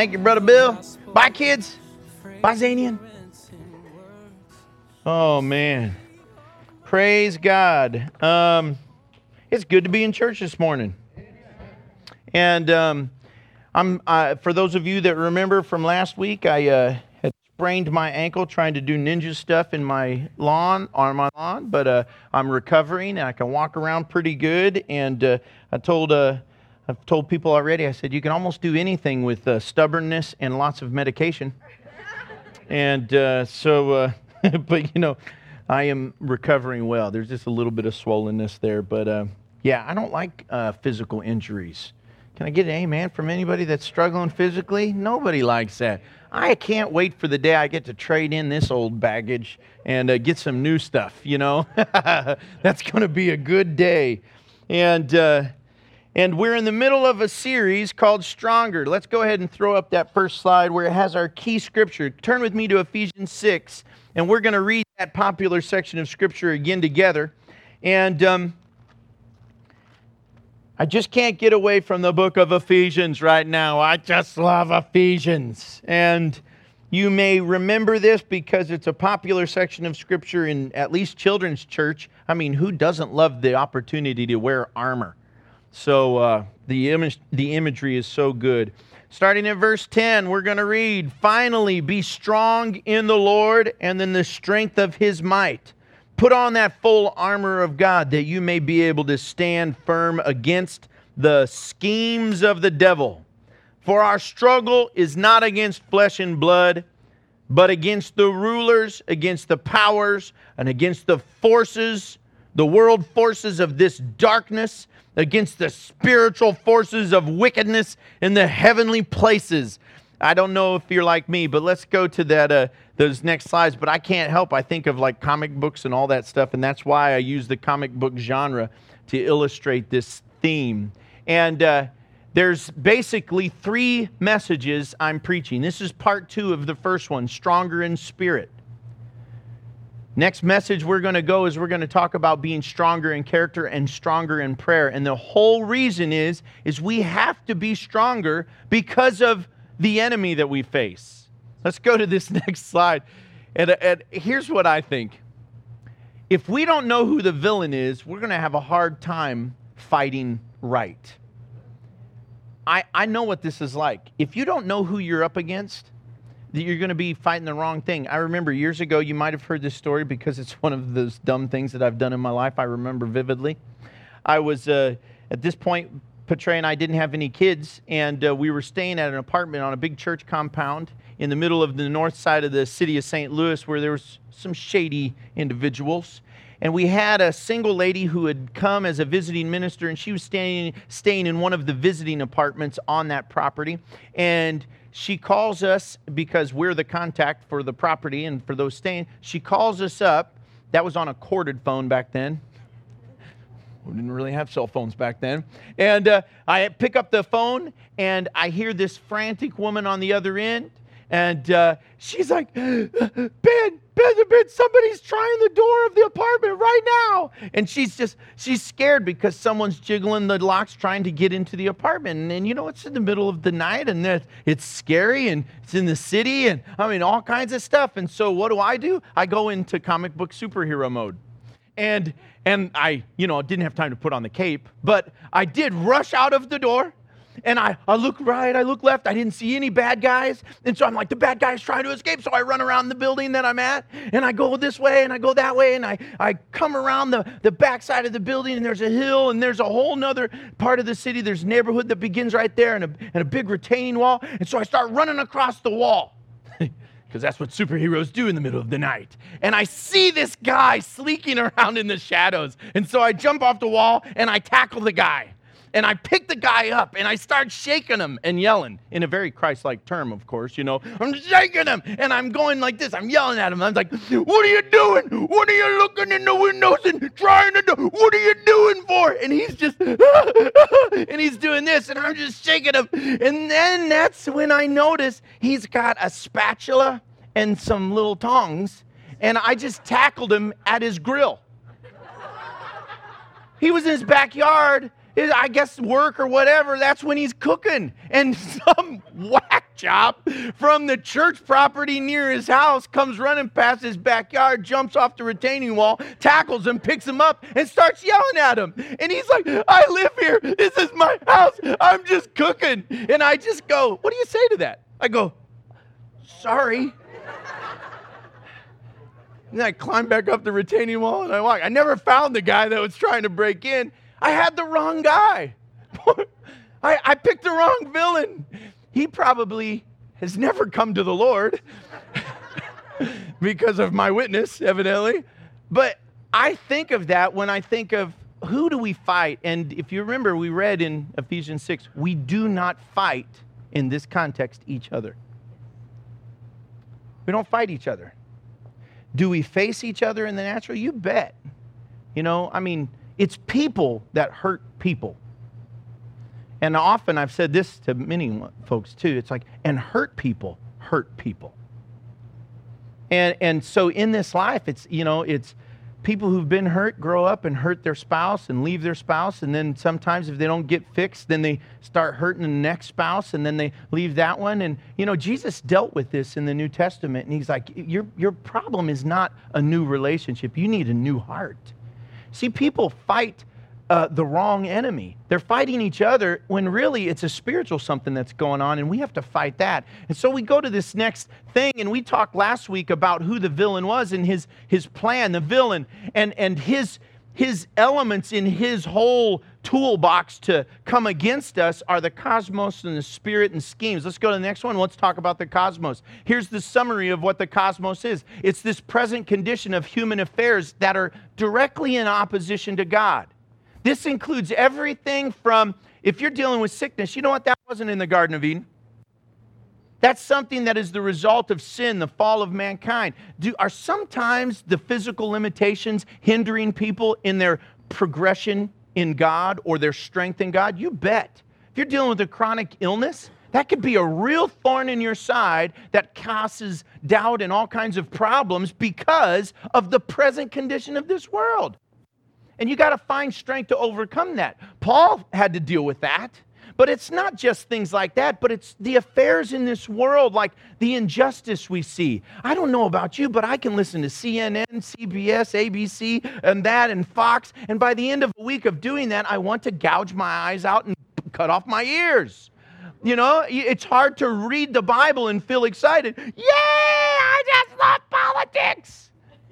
Thank you, Brother Bill. Bye, kids. Bye, Zanian. Oh, man. Praise God. It's good to be in church this morning. And for those of you that remember from last week, I had sprained my ankle trying to do ninja stuff on my lawn, but I'm recovering and I can walk around pretty good. And I've told people already, I said, you can almost do anything with stubbornness and lots of medication. And but you know, I am recovering well. There's just a little bit of swollenness there, but yeah, I don't like physical injuries. Can I get an amen from anybody that's struggling physically? Nobody likes that. I can't wait for the day I get to trade in this old baggage and get some new stuff, you know. That's going to be a good day. And we're in the middle of a series called Stronger. Let's go ahead and throw up that first slide where it has our key scripture. Turn with me to Ephesians 6, and we're going to read that popular section of scripture again together. And I just can't get away from the book of Ephesians right now. I just love Ephesians. And you may remember this because it's a popular section of scripture in at least children's church. I mean, who doesn't love the opportunity to wear armor? So the imagery is so good. Starting at verse 10, we're going to read, "Finally, be strong in the Lord and in the strength of His might. Put on that full armor of God that you may be able to stand firm against the schemes of the devil. For our struggle is not against flesh and blood, but against the rulers, against the powers, and against the forces, the world forces of this darkness, against the spiritual forces of wickedness in the heavenly places." I don't know if you're like me, but let's go to that those next slides. But I can't help. I think of like comic books and all that stuff, and that's why I use the comic book genre to illustrate this theme. And there's basically 3 messages I'm preaching. This is part 2 of the first one, Stronger in Spirit. Next message we're going to go is we're going to talk about being stronger in character and stronger in prayer. And the whole reason is we have to be stronger because of the enemy that we face. Let's go to this next slide. And here's what I think. If we don't know who the villain is, we're going to have a hard time fighting right. I know what this is like. If you don't know who you're up against, you're going to be fighting the wrong thing. I remember years ago, you might have heard this story because it's one of those dumb things that I've done in my life. I remember vividly. I was, at this point, Patray and I didn't have any kids, and we were staying at an apartment on a big church compound in the middle of the north side of the city of St. Louis where there was some shady individuals. And we had a single lady who had come as a visiting minister, and she was staying in one of the visiting apartments on that property. And she calls us, because we're the contact for the property and for those staying, she calls us up. That was on a corded phone back then. We didn't really have cell phones back then. And I pick up the phone, and I hear this frantic woman on the other end. And she's like, Ben, somebody's trying the door of the apartment right now. And she's scared because someone's jiggling the locks trying to get into the apartment. And you know, it's in the middle of the night, and it's scary, and it's in the city, and I mean, all kinds of stuff. And so what do? I go into comic book superhero mode. And I, didn't have time to put on the cape, but I did rush out of the door, and I look right, I look left, I didn't see any bad guys, and so I'm like, the bad guy's trying to escape, so I run around the building that I'm at, and I go this way, and I go that way, and I come around the back side of the building, and there's a hill, and there's a whole nother part of the city, there's a neighborhood that begins right there, and a big retaining wall, and so I start running across the wall. Because that's what superheroes do in the middle of the night. And I see this guy sleeking around in the shadows. And so I jump off the wall and I tackle the guy. And I pick the guy up and I start shaking him and yelling in a very Christ-like term, of course, I'm shaking him and I'm going like this. I'm yelling at him. I'm like, what are you doing? What are you looking in the windows and trying to do? What are you doing for? And he's just, and he's doing this and I'm just shaking him. And then that's when I notice he's got a spatula and some little tongs. And I just tackled him at his grill. He was in his backyard. I guess work or whatever, that's when he's cooking. And some whack shop from the church property near his house, comes running past his backyard, jumps off the retaining wall, tackles him, picks him up, and starts yelling at him. And he's like, I live here. This is my house. I'm just cooking. And I just go, what do you say to that? I go, sorry. And then I climb back up the retaining wall and I walk. I never found the guy that was trying to break in. I had the wrong guy. I picked the wrong villain. He probably has never come to the Lord because of my witness, evidently. But I think of that when I think of who do we fight? And if you remember, we read in Ephesians 6, we do not fight in this context each other. We don't fight each other. Do we face each other in the natural? You bet. It's people that hurt people. And often I've said this to many folks too. It's like, and hurt people hurt people. And so in this life, it's people who've been hurt grow up and hurt their spouse and leave their spouse. And then sometimes if they don't get fixed, then they start hurting the next spouse and then they leave that one. And, Jesus dealt with this in the New Testament. And he's like, your problem is not a new relationship. You need a new heart. See, people fight the wrong enemy. They're fighting each other when really it's a spiritual something that's going on, and we have to fight that. And so we go to this next thing, and we talked last week about who the villain was and his plan, the villain, and his elements in his whole toolbox to come against us are the cosmos and the spirit and schemes. Let's go to the next one. Let's talk about the cosmos. Here's the summary of what the cosmos is. It's this present condition of human affairs that are directly in opposition to God. This includes everything from, if you're dealing with sickness, you know what? That wasn't in the Garden of Eden. That's something that is the result of sin, the fall of mankind. Are sometimes the physical limitations hindering people in their progression in God or their strength in God? You bet. If you're dealing with a chronic illness, that could be a real thorn in your side that causes doubt and all kinds of problems because of the present condition of this world. And you got to find strength to overcome that. Paul had to deal with that. But it's not just things like that, but it's the affairs in this world, like the injustice we see. I don't know about you, but I can listen to CNN, CBS, ABC, and Fox. And by the end of a week of doing that, I want to gouge my eyes out and cut off my ears. It's hard to read the Bible and feel excited. Yay, I just love politics.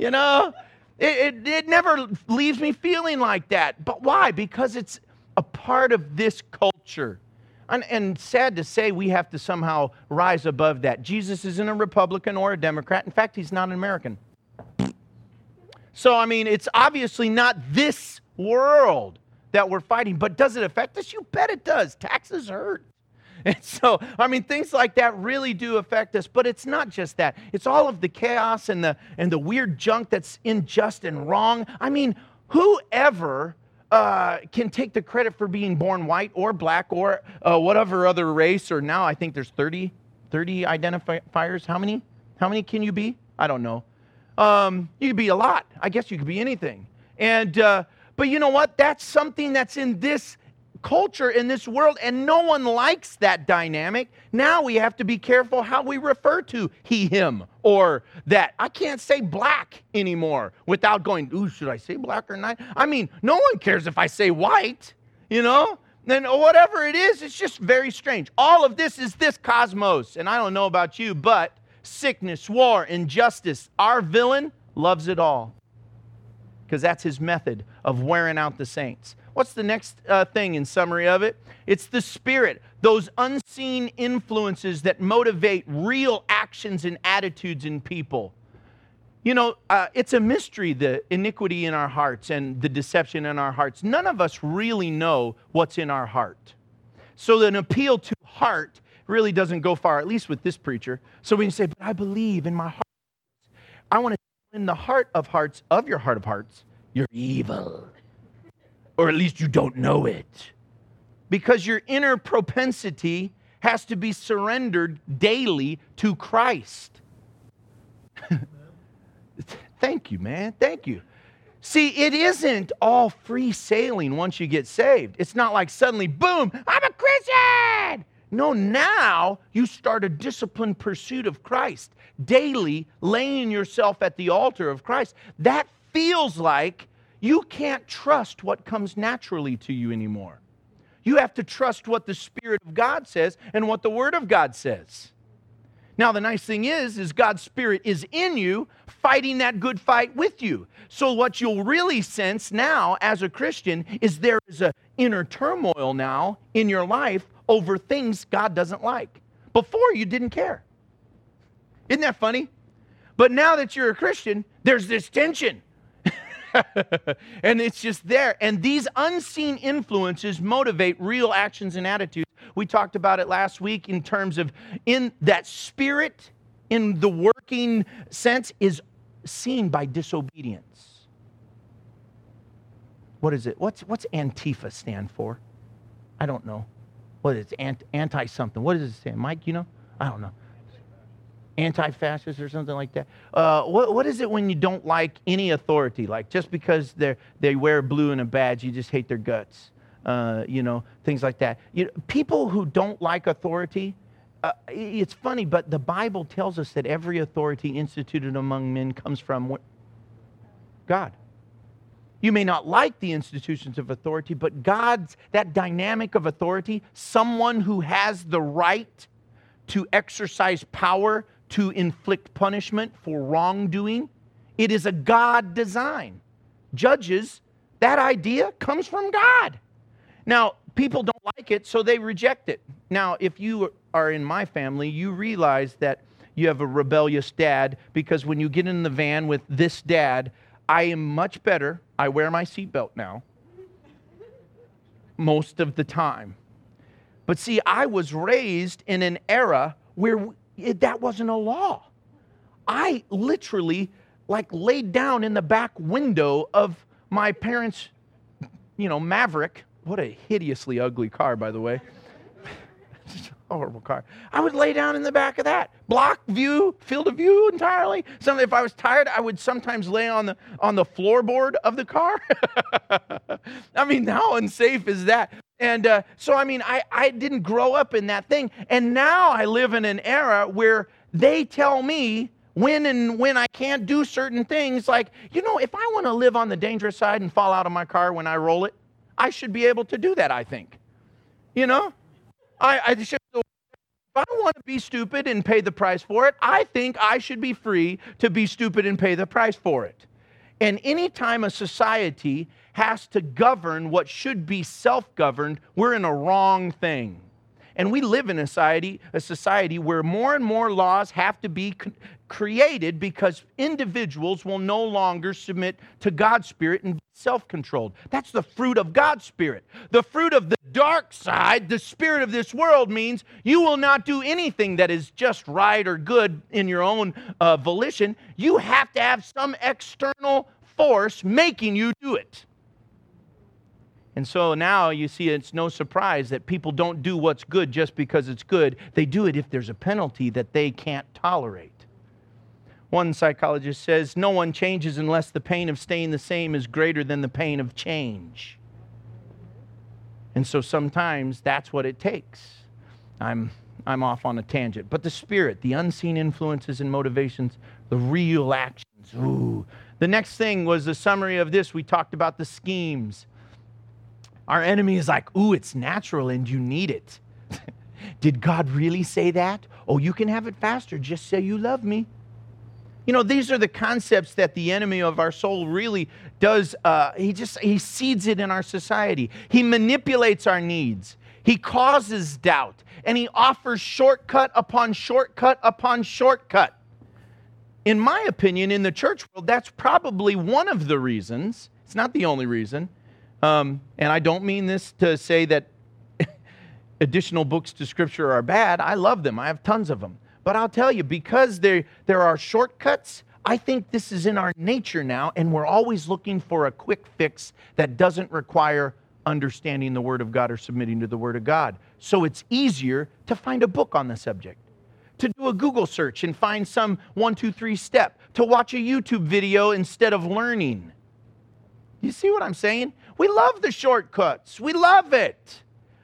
It never leaves me feeling like that. But why? Because it's a part of this culture. And sad to say, we have to somehow rise above that. Jesus isn't a Republican or a Democrat. In fact, he's not an American. So, it's obviously not this world that we're fighting. But does it affect us? You bet it does. Taxes hurt. And so, things like that really do affect us. But it's not just that. It's all of the chaos and the weird junk that's unjust and wrong. Whoever can take the credit for being born white or black or whatever other race, or now I think there's 30 identifiers. How many can you be? I don't know. You could be a lot. I guess you could be anything. But you know what? That's something that's in this culture, in this world, and no one likes that dynamic. Now we have to be careful how we refer to he, him, or that. I can't say black anymore without going, ooh, should I say black or not? No one cares if I say white, Then whatever it is, it's just very strange. All of this is this cosmos, and I don't know about you, but sickness, war, injustice, our villain loves it all because that's his method of wearing out the saints. What's the next thing in summary of it? It's the spirit, those unseen influences that motivate real actions and attitudes in people. It's a mystery, the iniquity in our hearts and the deception in our hearts. None of us really know what's in our heart. So an appeal to heart really doesn't go far, at least with this preacher. So we can say, but I believe in my heart. I want to tell in the heart of hearts, of your heart of hearts, you're evil. Or at least you don't know it. Because your inner propensity has to be surrendered daily to Christ. Thank you, man. Thank you. See, it isn't all free sailing once you get saved. It's not like suddenly, boom, I'm a Christian. No, now you start a disciplined pursuit of Christ, daily laying yourself at the altar of Christ. That feels like you can't trust what comes naturally to you anymore. You have to trust what the Spirit of God says and what the Word of God says. Now, the nice thing is God's Spirit is in you, fighting that good fight with you. So what you'll really sense now as a Christian is there is an inner turmoil now in your life over things God doesn't like. Before, you didn't care. Isn't that funny? But now that you're a Christian, there's this tension. And it's just there. And these unseen influences motivate real actions and attitudes. We talked about it last week in terms of in that spirit, in the working sense, is seen by disobedience. What is it? What's Antifa stand for? I don't know. What is it? Anti-something. What does it stand? Mike, you know? I don't know. Anti-fascist or something like that. What is it when you don't like any authority? Like just because they wear blue in a badge, you just hate their guts. Things like that. People who don't like authority, it's funny, but the Bible tells us that every authority instituted among men comes from God. You may not like the institutions of authority, but God's, that dynamic of authority, someone who has the right to exercise power to inflict punishment for wrongdoing, it is a God design. Judges, that idea comes from God. Now, people don't like it, so they reject it. Now, if you are in my family, you realize that you have a rebellious dad, because when you get in the van with this dad, I am much better. I wear my seatbelt now most of the time. But see, I was raised in an era where that wasn't a law. I literally laid down in the back window of my parents' Maverick. What a hideously ugly car, by the way. Horrible car. I would lay down in the back of that. Block view, field of view entirely. If I was tired, I would sometimes lay on the floorboard of the car. I mean, how unsafe is that? And I didn't grow up in that thing. And now I live in an era where they tell me when I can't do certain things. Like, if I want to live on the dangerous side and fall out of my car when I roll it, I should be able to do that, I think. I should. If I want to be stupid and pay the price for it, I think I should be free to be stupid and pay the price for it. And anytime a society has to govern what should be self-governed, we're in a wrong thing. And we live in a society where more and more laws have to be created because individuals will no longer submit to God's Spirit and be self-controlled. That's the fruit of God's Spirit. The fruit of the dark side, the spirit of this world, means you will not do anything that is just right or good in your own volition. You have to have some external force making you do it. And so now you see it's no surprise that people don't do what's good just because it's good. They do it if there's a penalty that they can't tolerate. One psychologist says, no one changes unless the pain of staying the same is greater than the pain of change. And so sometimes that's what it takes. I'm off on a tangent. But the Spirit, the unseen influences and motivations, the real actions. Ooh. The next thing was the summary of this. We talked about the schemes. Our enemy is like, ooh, it's natural and you need it. Did God really say that? Oh, you can have it faster. Just say you love me. These are the concepts that the enemy of our soul really does. He seeds it in our society. He manipulates our needs. He causes doubt. And he offers shortcut upon shortcut upon shortcut. In my opinion, in the church world, that's probably one of the reasons. It's not the only reason. And I don't mean this to say that additional books to Scripture are bad. I love them. I have tons of them. But I'll tell you, because there are shortcuts, I think this is in our nature now, and we're always looking for a quick fix that doesn't require understanding the Word of God or submitting to the Word of God. So it's easier to find a book on the subject, to do a Google search and find some 1, 2, 3 step, to watch a YouTube video instead of learning. You see what I'm saying? We love the shortcuts. We love it.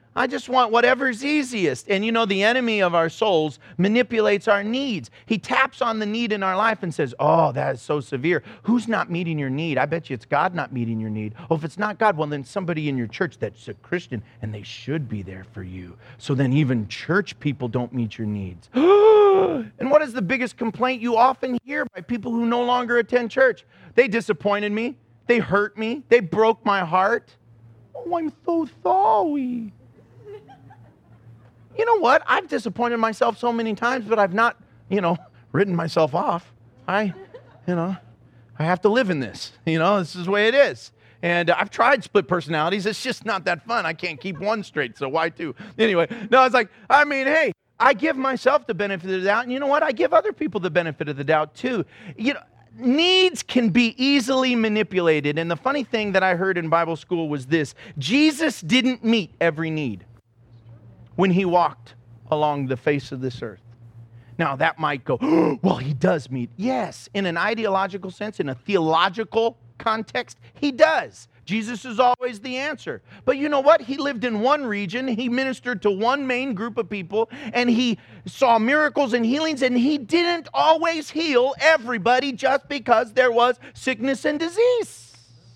I just want whatever's easiest. And you know, the enemy of our souls manipulates our needs. He taps on the need in our life and says, oh, that is so severe. Who's not meeting your need? I bet you it's God not meeting your need. Oh, if it's not God, well, then somebody in your church that's a Christian, and they should be there for you. So then even church people don't meet your needs. And what is the biggest complaint you often hear by people who no longer attend church? They disappointed me. They hurt me. They broke my heart. Oh, I'm so sorry. You know what? I've disappointed myself so many times, but I've not, written myself off. I have to live in this. This is the way it is. And I've tried split personalities. It's just not that fun. I can't keep one straight, so why two? Anyway, no, it's like, hey, I give myself the benefit of the doubt, and you know what? I give other people the benefit of the doubt too. Needs can be easily manipulated. And the funny thing that I heard in Bible school was this: Jesus didn't meet every need when he walked along the face of this earth. Now that might go, well, he does meet. Yes, in an ideological sense, in a theological context, he does. Jesus is always the answer. But you know what? He lived in one region, he ministered to one main group of people, and he saw miracles and healings, and he didn't always heal everybody just because there was sickness and disease.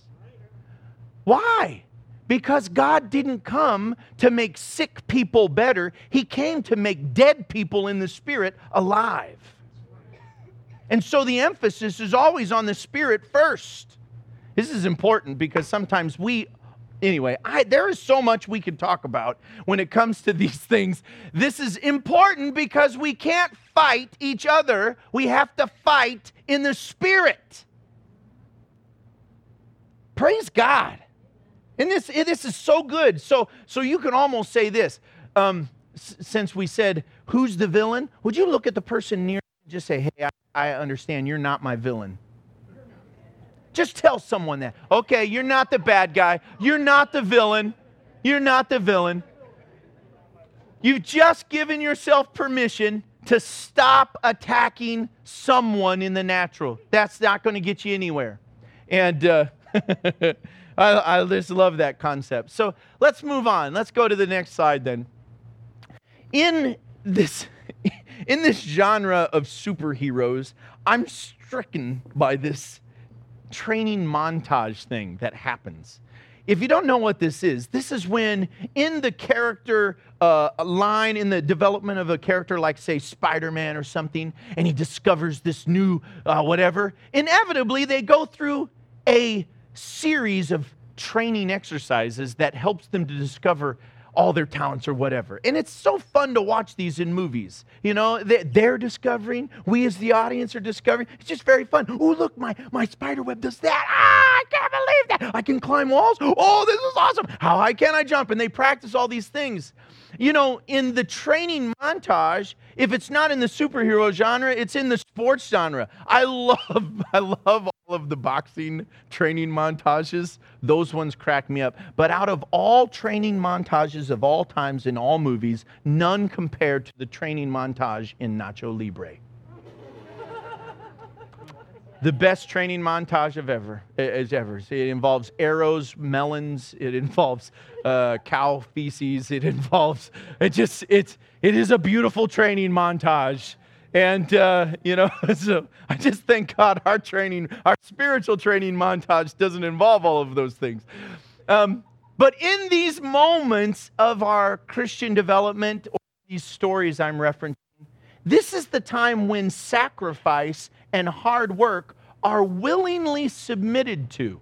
Why? Because God didn't come to make sick people better. He came to make dead people in the spirit alive. And so the emphasis is always on the spirit first. This is important because sometimes there is so much we could talk about when it comes to these things. This is important because we can't fight each other. We have to fight in the spirit. Praise God. And this is so good. So you can almost say this. Since we said, who's the villain? Would you look at the person near and just say, hey, I understand you're not my villain. Just tell someone that. Okay, you're not the bad guy. You're not the villain. You're not the villain. You've just given yourself permission to stop attacking someone in the natural. That's not going to get you anywhere. And I just love that concept. So let's move on. Let's go to the next slide then. In this genre of superheroes, I'm stricken by this training montage thing that happens. If you don't know what this is when in the character line, in the development of a character like, say, Spider-Man or something, and he discovers this new whatever, inevitably they go through a series of training exercises that helps them to discover all their talents or whatever. And it's so fun to watch these in movies. They're discovering, we as the audience are discovering. It's just very fun. Oh, look, my spider web does that. I can't believe that. I can climb walls. Oh, this is awesome. How high can I jump? And they practice all these things. In the training montage, if it's not in the superhero genre, it's in the sports genre. I love all of the boxing training montages. Those ones crack me up. But out of all training montages of all times in all movies, none compared to the training montage in Nacho Libre. The best training montage ever. It involves arrows, melons. It involves cow feces. It is a beautiful training montage. And, so I just thank God our spiritual training montage doesn't involve all of those things. But in these moments of our Christian development, or these stories I'm referencing, this is the time when sacrifice and hard work are willingly submitted to.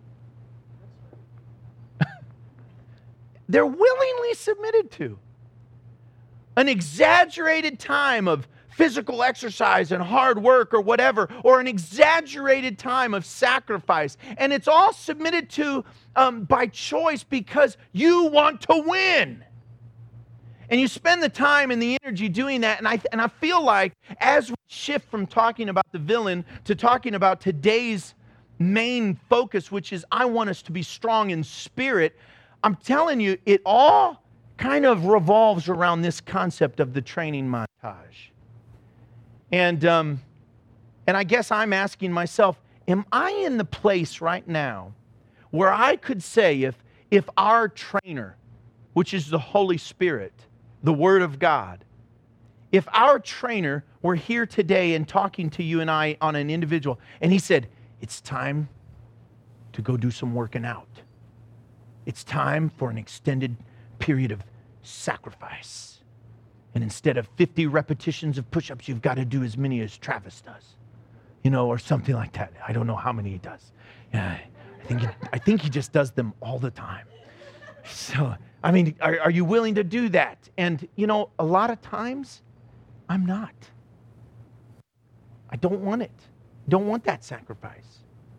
They're willingly submitted to. An exaggerated time of physical exercise and hard work or whatever, or an exaggerated time of sacrifice. And it's all submitted to by choice because you want to win. And you spend the time and the energy doing that. And I feel like as we shift from talking about the villain to talking about today's main focus, which is I want us to be strong in spirit, I'm telling you, it all kind of revolves around this concept of the training montage. And I guess I'm asking myself, am I in the place right now where I could say if our trainer which is the Holy Spirit, the Word of God. If our trainer were here today and talking to you and I on an individual, and he said, it's time to go do some working out. It's time for an extended period of sacrifice. And instead of 50 repetitions of push-ups, you've got to do as many as Travis does. Or something like that. I don't know how many he does. Yeah, I think he just does them all the time. So, are you willing to do that? And, a lot of times, I'm not. I don't want it. Don't want that sacrifice.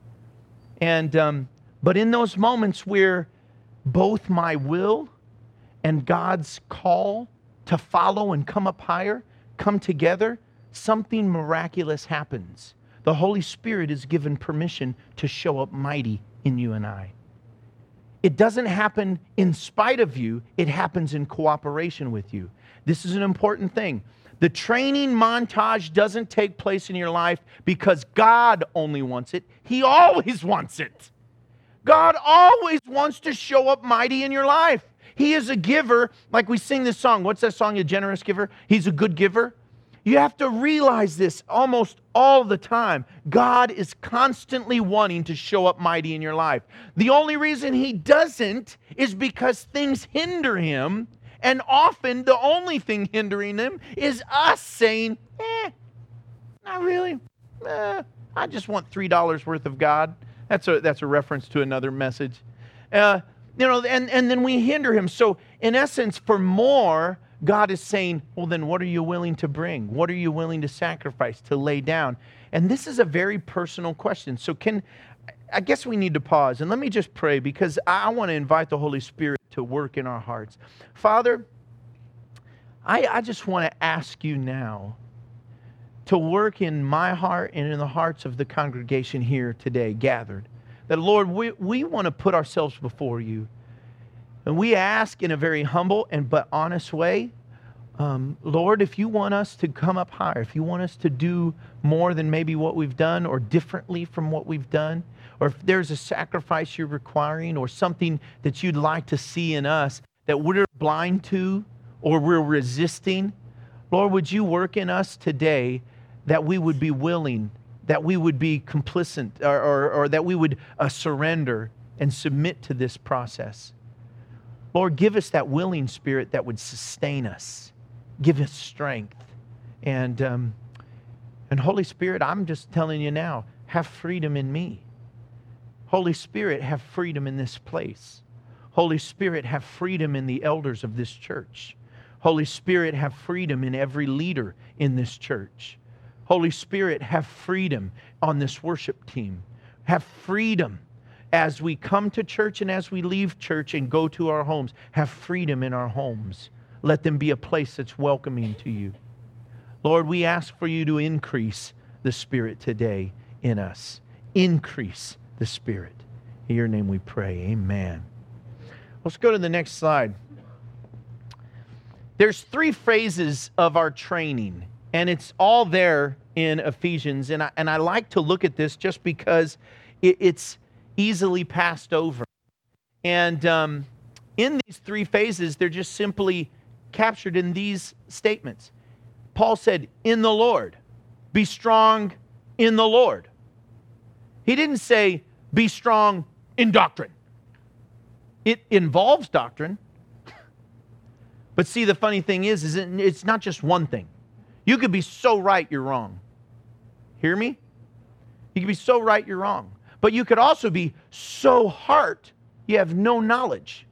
And, but in those moments where both my will and God's call to follow and come up higher come together, something miraculous happens. The Holy Spirit is given permission to show up mighty in you and I. It doesn't happen in spite of you. It happens in cooperation with you. This is an important thing. The training montage doesn't take place in your life because God only wants it. He always wants it. God always wants to show up mighty in your life. He is a giver. Like we sing this song. What's that song? A generous giver. He's a good giver. You have to realize this almost all the time. God is constantly wanting to show up mighty in your life. The only reason He doesn't is because things hinder Him, and often the only thing hindering Him is us saying, not really. I just want $3 worth of God. That's a reference to another message. And then we hinder Him. So in essence, for more, God is saying, well, then what are you willing to bring? What are you willing to sacrifice, to lay down? And this is a very personal question. So I guess we need to pause. And let me just pray, because I want to invite the Holy Spirit to work in our hearts. Father, I just want to ask you now to work in my heart and in the hearts of the congregation here today gathered. That, Lord, we want to put ourselves before you. And we ask in a very humble but honest way, Lord, if you want us to come up higher, if you want us to do more than maybe what we've done or differently from what we've done, or if there's a sacrifice you're requiring or something that you'd like to see in us that we're blind to or we're resisting, Lord, would you work in us today that we would be willing, that we would be complicit, or that we would surrender and submit to this process. Lord, give us that willing spirit that would sustain us. Give us strength. And Holy Spirit, I'm just telling you now, have freedom in me. Holy Spirit, have freedom in this place. Holy Spirit, have freedom in the elders of this church. Holy Spirit, have freedom in every leader in this church. Holy Spirit, have freedom on this worship team. Have freedom as we come to church and as we leave church and go to our homes. Have freedom in our homes. Let them be a place that's welcoming to you. Lord, we ask for you to increase the Spirit today in us. Increase the Spirit. In your name we pray. Amen. Let's go to the next slide. There's 3 phases of our training, and it's all there in Ephesians. And I like to look at this just because it's easily passed over. And in these 3 phases, they're just simply captured in these statements. Paul said, in the Lord, be strong in the Lord. He didn't say, be strong in doctrine. It involves doctrine. But see, the funny thing is it's not just one thing. You could be so right, you're wrong. Hear me? You could be so right, you're wrong. But you could also be so heart, you have no knowledge.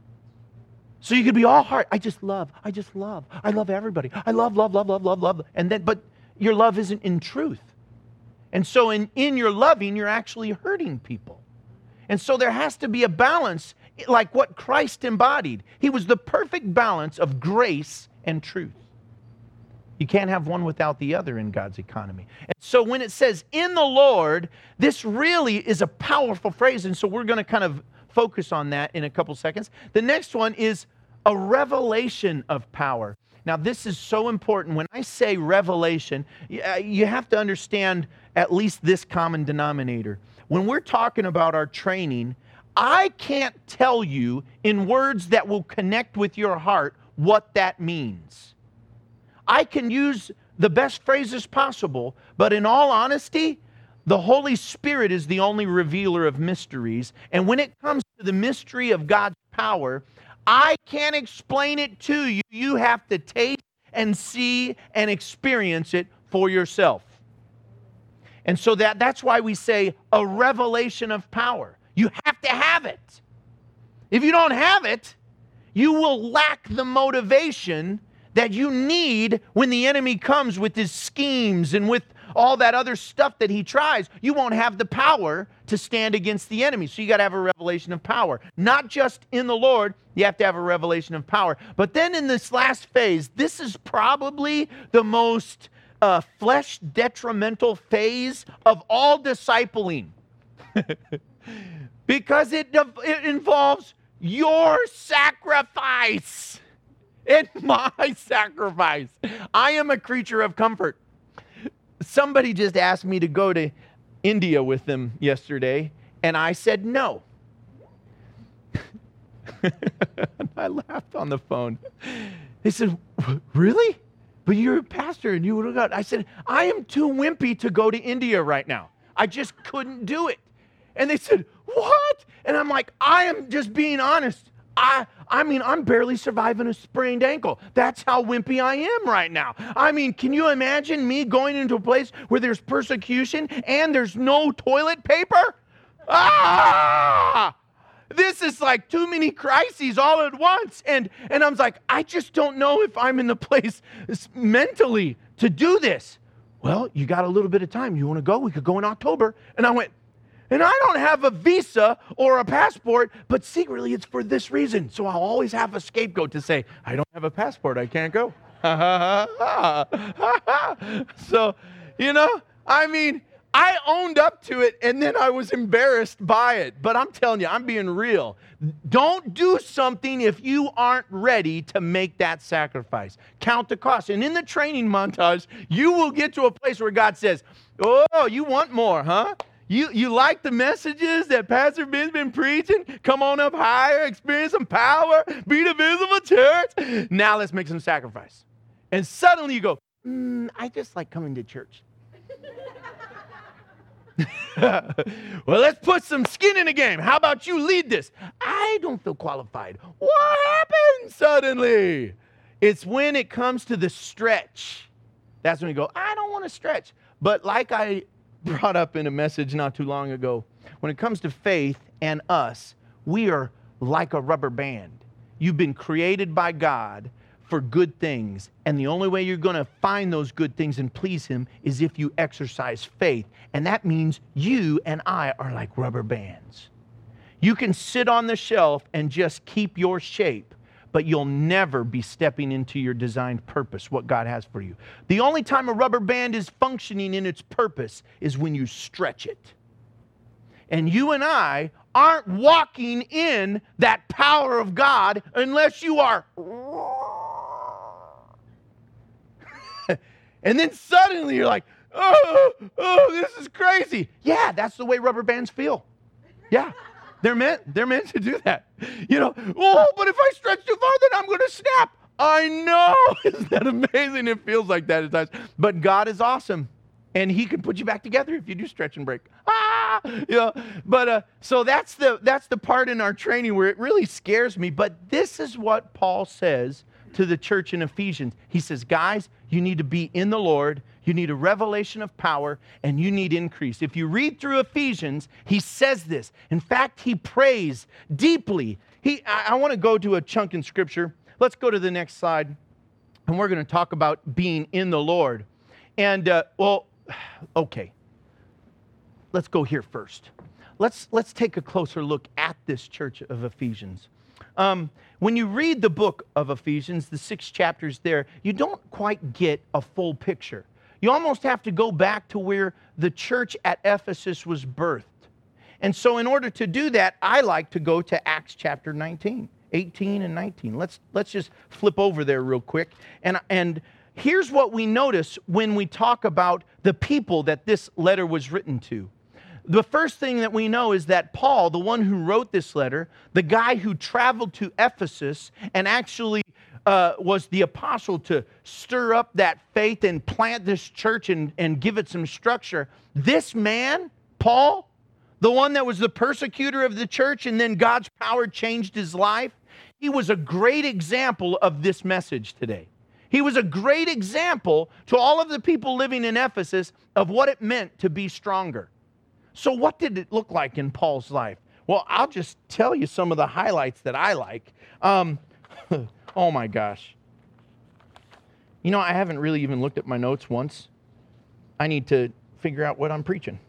So you could be all heart. I love everybody. I love. And then, but your love isn't in truth. And so in your loving, you're actually hurting people. And so there has to be a balance, like what Christ embodied. He was the perfect balance of grace and truth. You can't have one without the other in God's economy. And so when it says, in the Lord, this really is a powerful phrase. And so we're going to kind of focus on that in a couple seconds. The next one is a revelation of power. Now, this is so important. When I say revelation, you have to understand at least this common denominator. When we're talking about our training, I can't tell you in words that will connect with your heart what that means. I can use the best phrases possible, but in all honesty, the Holy Spirit is the only revealer of mysteries. And when it comes to the mystery of God's power, I can't explain it to you. You have to taste and see and experience it for yourself. And so that's why we say a revelation of power. You have to have it. If you don't have it, you will lack the motivation that you need when the enemy comes with his schemes and with all that other stuff that he tries. You won't have the power to stand against the enemy. So you got to have a revelation of power. Not just in the Lord, you have to have a revelation of power. But then in this last phase, this is probably the most flesh detrimental phase of all discipling. Because it involves your sacrifice and my sacrifice. I am a creature of comfort. Somebody just asked me to go to India with them yesterday, and I said no. I laughed on the phone. They said, really? But you're a pastor and you would have got. I said, I am too wimpy to go to India right now. I just couldn't do it. And they said, what? And I'm like, I am just being honest. I mean, I'm barely surviving a sprained ankle. That's how wimpy I am right now. I mean, can you imagine me going into a place where there's persecution and there's no toilet paper? This is like too many crises all at once. And I was like, I just don't know if I'm in the place mentally to do this. Well, you got a little bit of time. You want to go? We could go in October. And I went, and I don't have a visa or a passport, but secretly it's for this reason. So I'll always have a scapegoat to say, I don't have a passport, I can't go. So, I mean, I owned up to it and then I was embarrassed by it. But I'm telling you, I'm being real. Don't do something if you aren't ready to make that sacrifice. Count the cost. And in the training montage, you will get to a place where God says, oh, you want more, huh? You like the messages that Pastor Ben's been preaching? Come on up higher, experience some power, be the visible church. Now let's make some sacrifice. And suddenly you go, I just like coming to church. Well, let's put some skin in the game. How about you lead this? I don't feel qualified. What happened suddenly? It's when it comes to the stretch. That's when you go, I don't want to stretch. But like I brought up in a message not too long ago, when it comes to faith and us, we are like a rubber band. You've been created by God for good things, and the only way you're going to find those good things and please Him is if you exercise faith, and that means you and I are like rubber bands. You can sit on the shelf and just keep your shape, but you'll never be stepping into your designed purpose, what God has for you. The only time a rubber band is functioning in its purpose is when you stretch it. And you and I aren't walking in that power of God unless you are. And then suddenly you're like, oh, this is crazy. Yeah, that's the way rubber bands feel. Yeah. They're meant to do that. But if I stretch too far, then I'm going to snap. I know. Isn't that amazing? It feels like that at times. But God is awesome. And He can put you back together if you do stretch and break. So that's the part in our training where it really scares me. But this is what Paul says to the church in Ephesians. He says, guys, you need to be in the Lord. You need a revelation of power, and you need increase. If you read through Ephesians, he says this. In fact, he prays deeply. I want to go to a chunk in Scripture. Let's go to the next slide, and we're going to talk about being in the Lord. And, okay. Let's go here first. Let's take a closer look at this church of Ephesians. When you read the book of Ephesians, the 6 chapters there, you don't quite get a full picture. You almost have to go back to where the church at Ephesus was birthed. And so in order to do that, I like to go to Acts chapter 19, 18 and 19. Let's just flip over there real quick. And here's what we notice when we talk about the people that this letter was written to. the first thing that we know is that Paul, the one who wrote this letter, the guy who traveled to Ephesus and actually was the apostle to stir up that faith and plant this church and give it some structure. This man, Paul, the one that was the persecutor of the church and then God's power changed his life, he was a great example of this message today. He was a great example to all of the people living in Ephesus of what it meant to be stronger. So what did it look like in Paul's life? Well, I'll just tell you some of the highlights that I like. Oh my gosh. You know, I haven't really even looked at my notes once. I need to figure out what I'm preaching.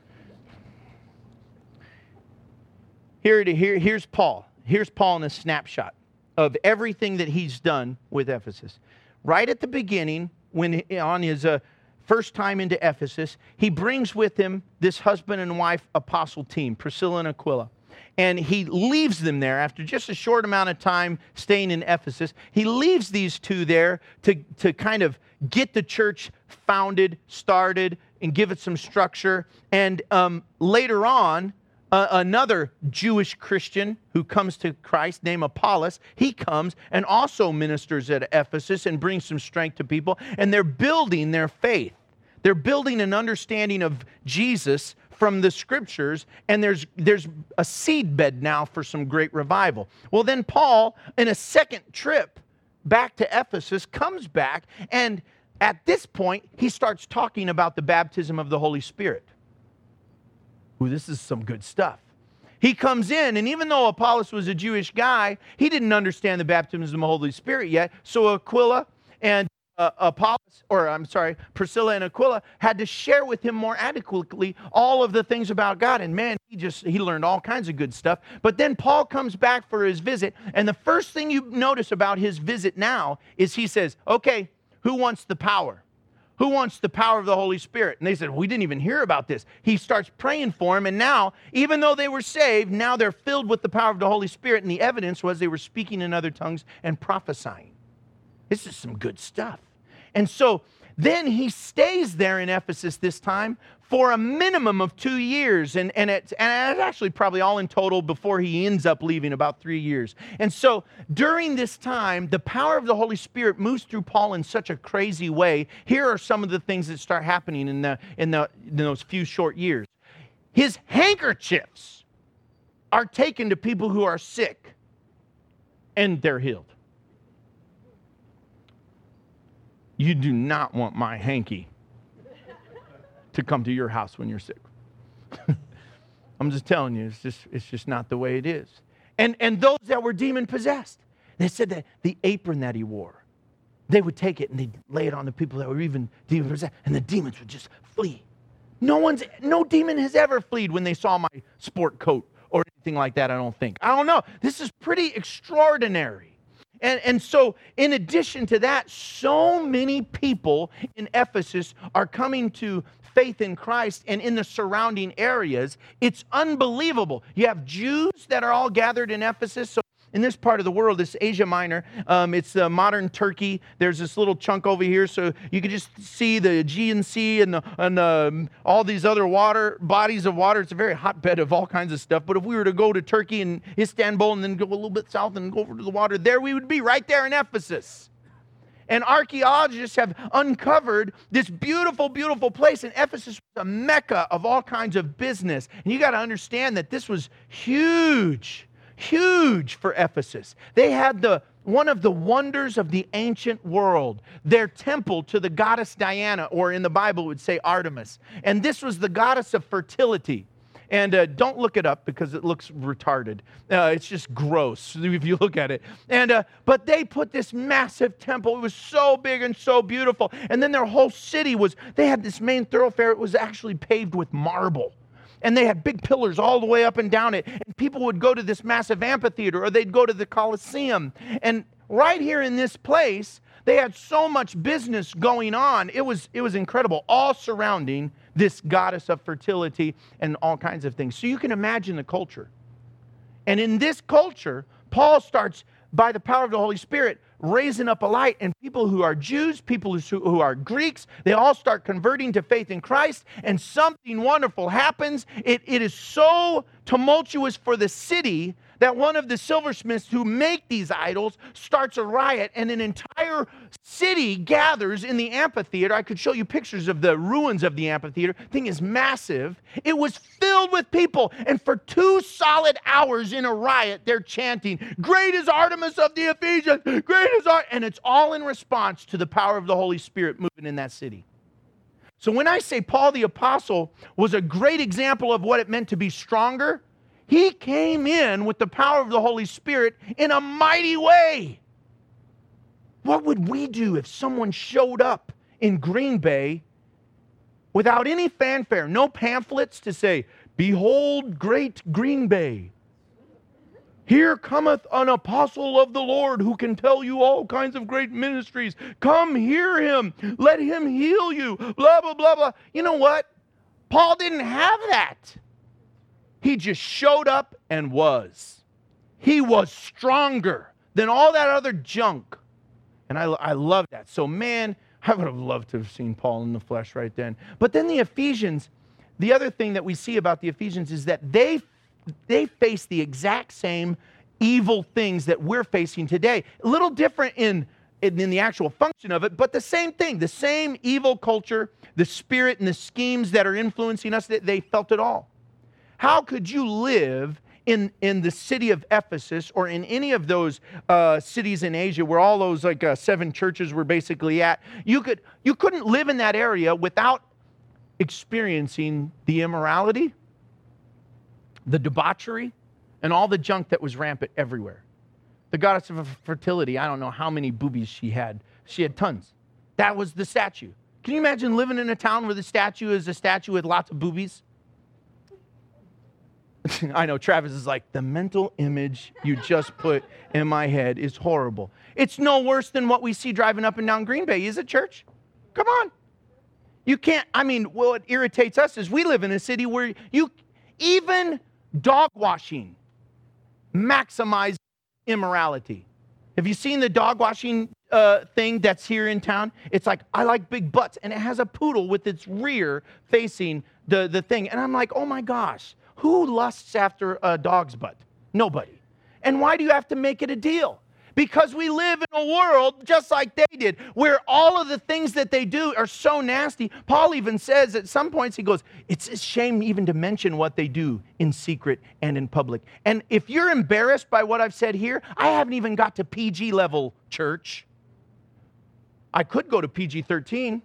Here's Paul. Here's Paul in a snapshot of everything that he's done with Ephesus. Right at the beginning, when on his first time into Ephesus, he brings with him this husband and wife apostle team, Priscilla and Aquila. And he leaves them there after just a short amount of time staying in Ephesus. He leaves these two there to kind of get the church founded, started, and give it some structure. And later on, another Jewish Christian who comes to Christ named Apollos, he comes and also ministers at Ephesus and brings some strength to people. And they're building their faith. They're building an understanding of Jesus from the scriptures, and there's a seedbed now for some great revival. Well, then Paul, in a second trip back to Ephesus, comes back, and at this point, he starts talking about the baptism of the Holy Spirit. Ooh, this is some good stuff. He comes in, and even though Apollos was a Jewish guy, he didn't understand the baptism of the Holy Spirit yet, so Priscilla and Aquila had to share with him more adequately all of the things about God. And man, he learned all kinds of good stuff. But then Paul comes back for his visit, and the first thing you notice about his visit now is he says, okay, who wants the power? Who wants the power of the Holy Spirit? And they said, we didn't even hear about this. He starts praying for them, and now, even though they were saved, now they're filled with the power of the Holy Spirit, and the evidence was they were speaking in other tongues and prophesying. This is some good stuff. And so then he stays there in Ephesus this time for a minimum of 2 years. And it's actually probably all in total before he ends up leaving about 3 years. And so during this time, the power of the Holy Spirit moves through Paul in such a crazy way. Here are some of the things that start happening in those few short years. His handkerchiefs are taken to people who are sick, and they're healed. You do not want my hanky to come to your house when you're sick. I'm just telling you, it's just not the way it is. And those that were demon possessed, they said that the apron that he wore, they would take it and they'd lay it on the people that were even demon possessed, and the demons would just flee. No demon has ever fled when they saw my sport coat or anything like that, I don't think. I don't know. This is pretty extraordinary. And so, in addition to that, so many people in Ephesus are coming to faith in Christ and in the surrounding areas. It's unbelievable. You have Jews that are all gathered in Ephesus. So in this part of the world, this Asia Minor, it's modern Turkey. There's this little chunk over here, so you can just see the Aegean Sea and all these other bodies of water. It's a very hotbed of all kinds of stuff. But if we were to go to Turkey and Istanbul and then go a little bit south and go over to the water, there we would be, right there in Ephesus. And archaeologists have uncovered this beautiful, beautiful place. And Ephesus was a mecca of all kinds of business. And you got to understand that this was huge for Ephesus. They had one of the wonders of the ancient world, their temple to the goddess Diana, or in the Bible it would say Artemis. And this was the goddess of fertility. And don't look it up because it looks retarded. It's just gross if you look at it. But they put this massive temple. It was so big and so beautiful. And then their whole city they had this main thoroughfare. It was actually paved with marble. And they had big pillars all the way up and down it. And people would go to this massive amphitheater, or they'd go to the Colosseum. And right here in this place, they had so much business going on. It was incredible, all surrounding this goddess of fertility and all kinds of things. So you can imagine the culture. And in this culture, Paul starts, by the power of the Holy Spirit, raising up a light, and people who are Jews, people who are Greeks, they all start converting to faith in Christ, and something wonderful happens. It is so tumultuous for the city that one of the silversmiths who make these idols starts a riot, and an entire city gathers in the amphitheater. I could show you pictures of the ruins of the amphitheater. The thing is massive. It was filled with people, and for 2 solid hours in a riot, they're chanting, "Great is Artemis of the Ephesians! Great is Artemis!" And it's all in response to the power of the Holy Spirit moving in that city. So when I say Paul the Apostle was a great example of what it meant to be stronger, he came in with the power of the Holy Spirit in a mighty way. What would we do if someone showed up in Green Bay without any fanfare, no pamphlets to say, "Behold, great Green Bay. Here cometh an apostle of the Lord who can tell you all kinds of great ministries. Come hear him. Let him heal you." Blah, blah, blah, blah. You know what? Paul didn't have that. He just showed up and was. He was stronger than all that other junk. And I love that. So, man, I would have loved to have seen Paul in the flesh right then. But then the Ephesians, the other thing that we see about the Ephesians is that they face the exact same evil things that we're facing today. A little different in the actual function of it, but the same thing, the same evil culture, the spirit and the schemes that are influencing us, they felt it all. How could you live in the city of Ephesus or in any of those cities in Asia where all those 7 churches were basically at? You couldn't live in that area without experiencing the immorality, the debauchery, and all the junk that was rampant everywhere. The goddess of fertility, I don't know how many boobies she had. She had tons. That was the statue. Can you imagine living in a town where the statue is a statue with lots of boobies? I know Travis is like, the mental image you just put in my head is horrible. It's no worse than what we see driving up and down Green Bay, is it, church? Come on. You can't, what irritates us is we live in a city where even dog washing maximizes immorality. Have you seen the dog washing thing that's here in town? It's like, I like big butts, and it has a poodle with its rear facing the thing. And I'm like, oh my gosh. Who lusts after a dog's butt? Nobody. And why do you have to make it a deal? Because we live in a world, just like they did, where all of the things that they do are so nasty. Paul even says at some points, he goes, it's a shame even to mention what they do in secret and in public. And if you're embarrassed by what I've said here, I haven't even got to PG level, church. I could go to PG-13.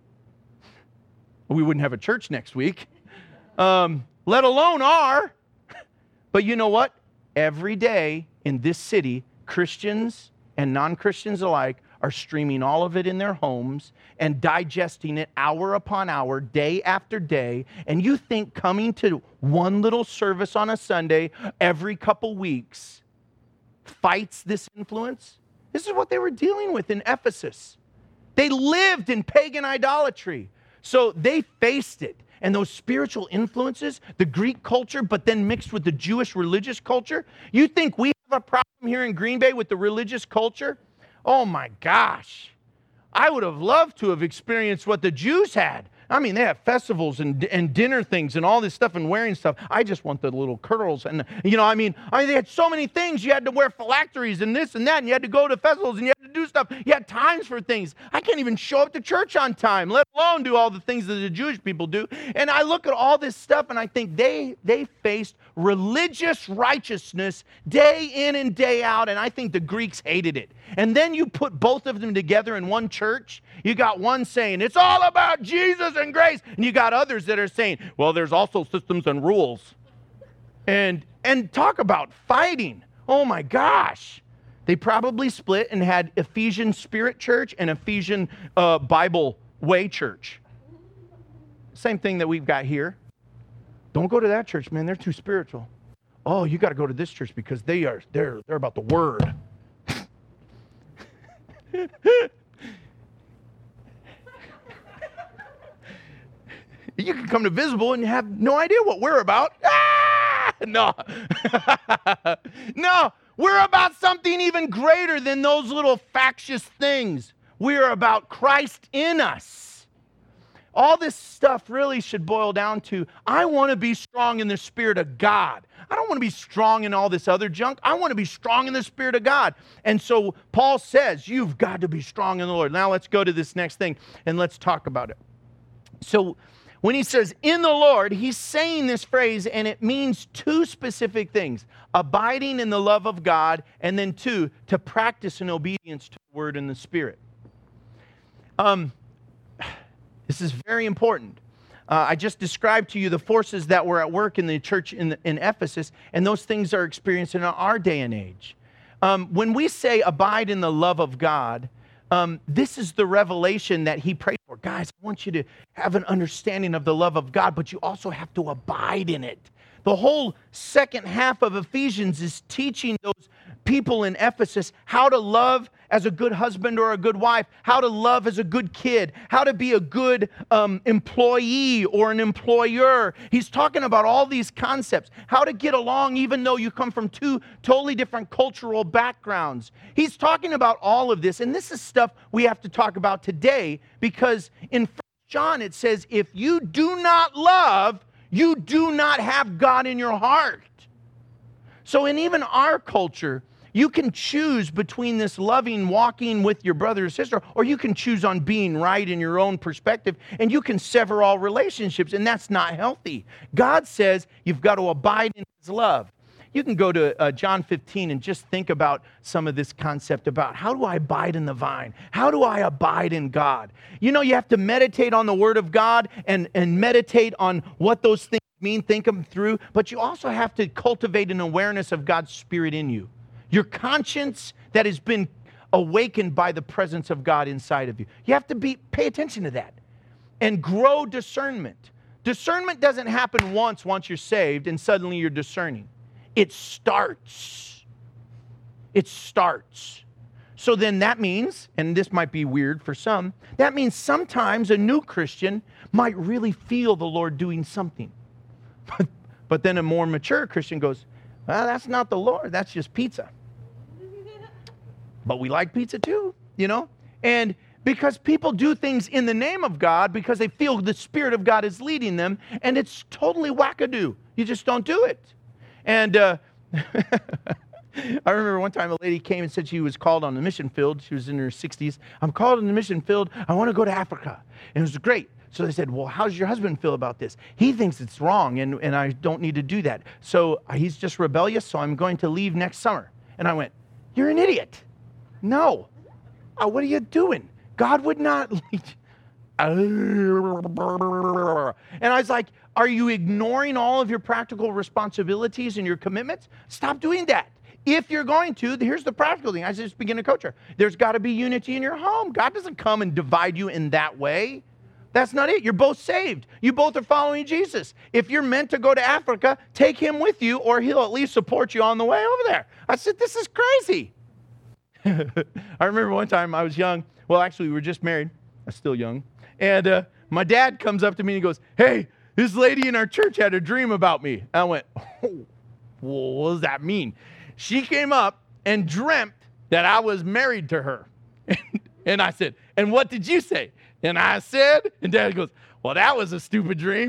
We wouldn't have a church next week. Let alone R. But you know what? Every day in this city, Christians and non-Christians alike are streaming all of it in their homes and digesting it hour upon hour, day after day. And you think coming to one little service on a Sunday every couple weeks fights this influence? This is what they were dealing with in Ephesus. They lived in pagan idolatry. So they faced it. And those spiritual influences, the Greek culture, but then mixed with the Jewish religious culture. You think we have a problem here in Green Bay with the religious culture? Oh my gosh. I would have loved to have experienced what the Jews had. They have festivals and dinner things and all this stuff and wearing stuff. I just want the little curls. And, they had so many things. You had to wear phylacteries and this and that. And you had to go to festivals and you had to do stuff. You had times for things. I can't even show up to church on time, let alone do all the things that the Jewish people do. And I look at all this stuff and I think they faced religious righteousness day in and day out. And I think the Greeks hated it. And then you put both of them together in one church. You got one saying, it's all about Jesus and grace. And you got others that are saying, well, there's also systems and rules. And talk about fighting. Oh my gosh. They probably split and had Ephesian Spirit Church and Ephesian Bible Way Church. Same thing that we've got here. Don't go to that church, man. They're too spiritual. Oh, you got to go to this church because they're about the word. You can come to Visible and have no idea what we're about. No. No, We're about something even greater than those little factious things. We're about Christ in us. All this stuff really should boil down to, I want to be strong in the Spirit of God. I don't want to be strong in all this other junk. I want to be strong in the Spirit of God. And so Paul says, you've got to be strong in the Lord. Now let's go to this next thing and let's talk about it. So when he says in the Lord, he's saying this phrase and it means two specific things. Abiding in the love of God, and then two, to practice in obedience to the Word and the Spirit. This is very important. I just described to you the forces that were at work in the church in Ephesus, and those things are experienced in our day and age. When we say abide in the love of God, this is the revelation that he prayed for. Guys, I want you to have an understanding of the love of God, but you also have to abide in it. The whole second half of Ephesians is teaching those people in Ephesus how to love as a good husband or a good wife, how to love as a good kid, how to be a good employee or an employer. He's talking about all these concepts, how to get along even though you come from two totally different cultural backgrounds. He's talking about all of this, and this is stuff we have to talk about today, because in 1 John it says, if you do not love, you do not have God in your heart. So in even our culture, you can choose between this loving, walking with your brother or sister, or you can choose on being right in your own perspective, and you can sever all relationships, and that's not healthy. God says you've got to abide in His love. You can go to John 15 and just think about some of this concept about how do I abide in the vine? How do I abide in God? You know, you have to meditate on the Word of God and meditate on what those things mean, think them through, but you also have to cultivate an awareness of God's Spirit in you. Your conscience that has been awakened by the presence of God inside of you. You have to pay attention to that and grow discernment. Discernment doesn't happen once you're saved and suddenly you're discerning. It starts. It starts. So then that means, and this might be weird for some, that means sometimes a new Christian might really feel the Lord doing something. But then a more mature Christian goes, well, that's not the Lord, that's just pizza. But we like pizza too, you know? And because people do things in the name of God because they feel the Spirit of God is leading them, and it's totally wackadoo. You just don't do it. And I remember one time a lady came and said she was called on the mission field. She was in her 60s. I'm called on the mission field. I want to go to Africa. And it was great. So they said, well, how does your husband feel about this? He thinks it's wrong, and I don't need to do that. So he's just rebellious, so I'm going to leave next summer. And I went, you're an idiot. No. What are you doing? God would not lead. And I was like, are you ignoring all of your practical responsibilities and your commitments? Stop doing that. If you're going to, here's the practical thing. I just begin to coach her. There's got to be unity in your home. God doesn't come and divide you in that way. That's not it. You're both saved. You both are following Jesus. If you're meant to go to Africa, take him with you, or he'll at least support you on the way over there. I said, this is crazy. I remember one time I was young. Well, actually, we were just married. I'm still young. And my dad comes up to me and he goes, hey, this lady in our church had a dream about me. And I went, oh, well, what does that mean? She came up and dreamt that I was married to her. And I said, and what did you say? And I said, and Dad goes, well, that was a stupid dream.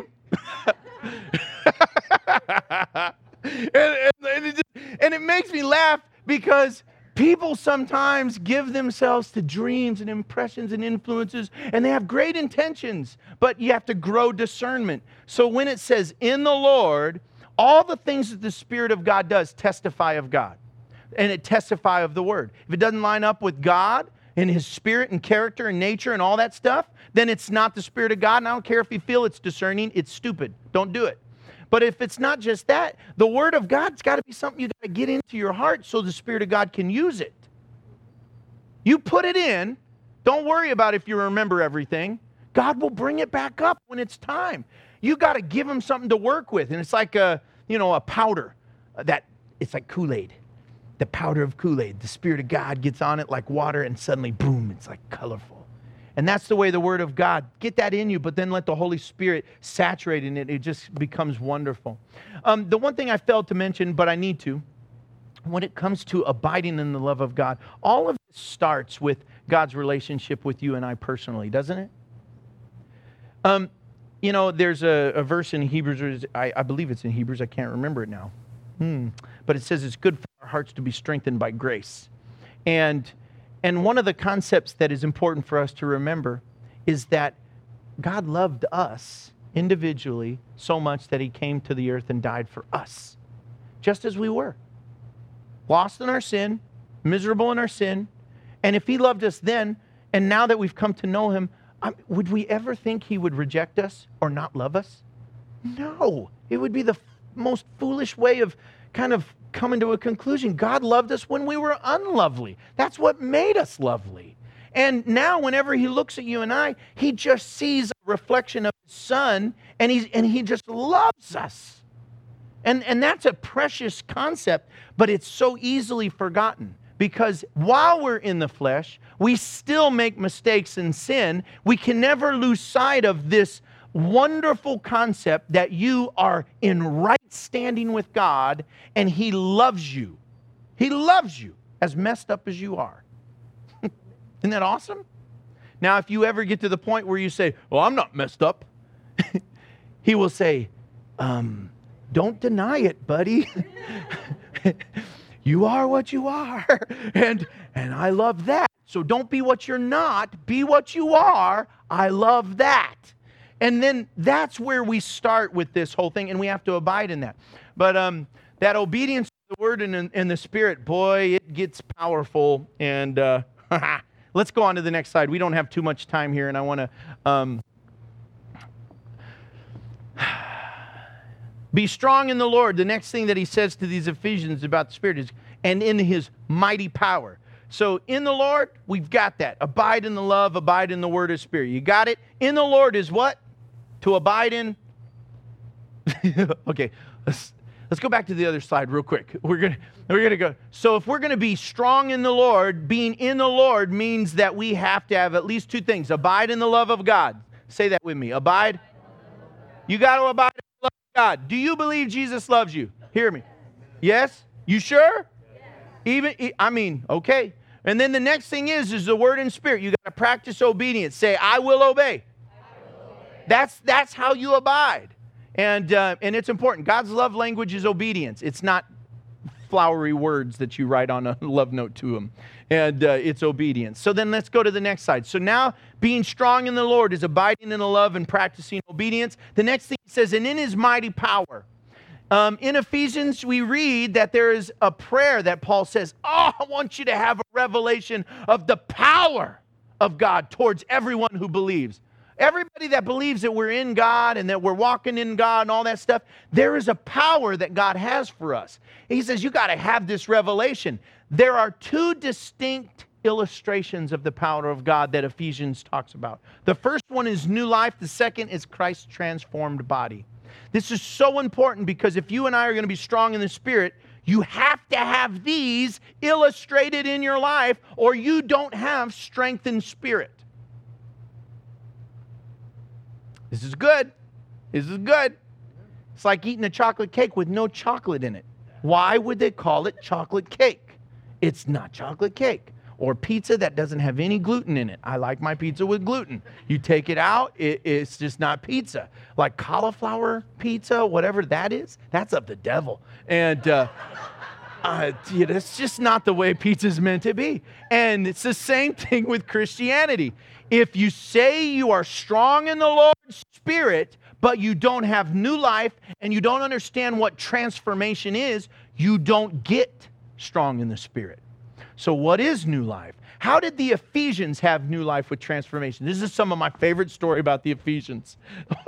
and it makes me laugh because people sometimes give themselves to dreams and impressions and influences, and they have great intentions, but you have to grow discernment. So when it says in the Lord, all the things that the Spirit of God does testify of God, and it testify of the Word. If it doesn't line up with God and His Spirit and character and nature and all that stuff, then it's not the Spirit of God, and I don't care if you feel it's discerning, it's stupid. Don't do it. But if it's not just that, the Word of God's got to be something you got to get into your heart so the Spirit of God can use it. You put it in. Don't worry about if you remember everything. God will bring it back up when it's time. You got to give Him something to work with, and it's like a powder that it's like Kool-Aid. The powder of Kool-Aid. The Spirit of God gets on it like water, and suddenly, boom! It's like colorful. And that's the way the Word of God, get that in you, but then let the Holy Spirit saturate in it. It just becomes wonderful. The one thing I failed to mention, but I need to, when it comes to abiding in the love of God, all of this starts with God's relationship with you and I personally, doesn't it? There's a verse in Hebrews, I believe it's in Hebrews, I can't remember it now. But it says it's good for our hearts to be strengthened by grace. And one of the concepts that is important for us to remember is that God loved us individually so much that he came to the earth and died for us, just as we were. Lost in our sin, miserable in our sin. And if he loved us then, and now that we've come to know him, would we ever think he would reject us or not love us? No. It would be the most foolish way of kind of coming to a conclusion. God loved us when we were unlovely. That's what made us lovely. And now whenever he looks at you and I, he just sees a reflection of his son, and he just loves us. And that's a precious concept, but it's so easily forgotten. Because while we're in the flesh, we still make mistakes and sin. We can never lose sight of this wonderful concept that you are in right standing with God, and he loves you. He loves you as messed up as you are. Isn't that awesome? Now, if you ever get to the point where you say, well, I'm not messed up, he will say, don't deny it, buddy. You are what you are, and I love that. So don't be what you're not, be what you are. I love that. And then that's where we start with this whole thing, and we have to abide in that. But that obedience to the Word and the Spirit, boy, it gets powerful. And let's go on to the next slide. We don't have too much time here, and I want to... Be strong in the Lord. The next thing that he says to these Ephesians about the Spirit is, and in his mighty power. So in the Lord, we've got that. Abide in the love, abide in the word of Spirit. You got it? In the Lord is what? To abide in. Okay, let's go back to the other slide real quick. We're gonna go. So if we're gonna be strong in the Lord, being in the Lord means that we have to have at least two things. Abide in the love of God. Say that with me. Abide. You got to abide in the love of God. Do you believe Jesus loves you? Hear me. Yes? You sure? Okay. And then the next thing is the word and spirit. You got to practice obedience. Say, I will obey. That's how you abide. And it's important. God's love language is obedience. It's not flowery words that you write on a love note to him. And it's obedience. So then let's go to the next side. So now being strong in the Lord is abiding in the love and practicing obedience. The next thing he says, and in his mighty power. In Ephesians, we read that there is a prayer that Paul says, I want you to have a revelation of the power of God towards everyone who believes. Everybody that believes that we're in God and that we're walking in God and all that stuff, there is a power that God has for us. He says, you got to have this revelation. There are two distinct illustrations of the power of God that Ephesians talks about. The first one is new life. The second is Christ's transformed body. This is so important because if you and I are going to be strong in the Spirit, you have to have these illustrated in your life or you don't have strength in spirit. This is good. This is good. It's like eating a chocolate cake with no chocolate in it. Why would they call it chocolate cake? It's not chocolate cake. Or pizza that doesn't have any gluten in it. I like my pizza with gluten. You take it out, it's just not pizza. Like cauliflower pizza, whatever that is, that's of the devil. And it's just not the way pizza's meant to be. And it's the same thing with Christianity. If you say you are strong in the Lord's Spirit, but you don't have new life and you don't understand what transformation is, you don't get strong in the Spirit. So what is new life? How did the Ephesians have new life with transformation? This is some of my favorite story about the Ephesians.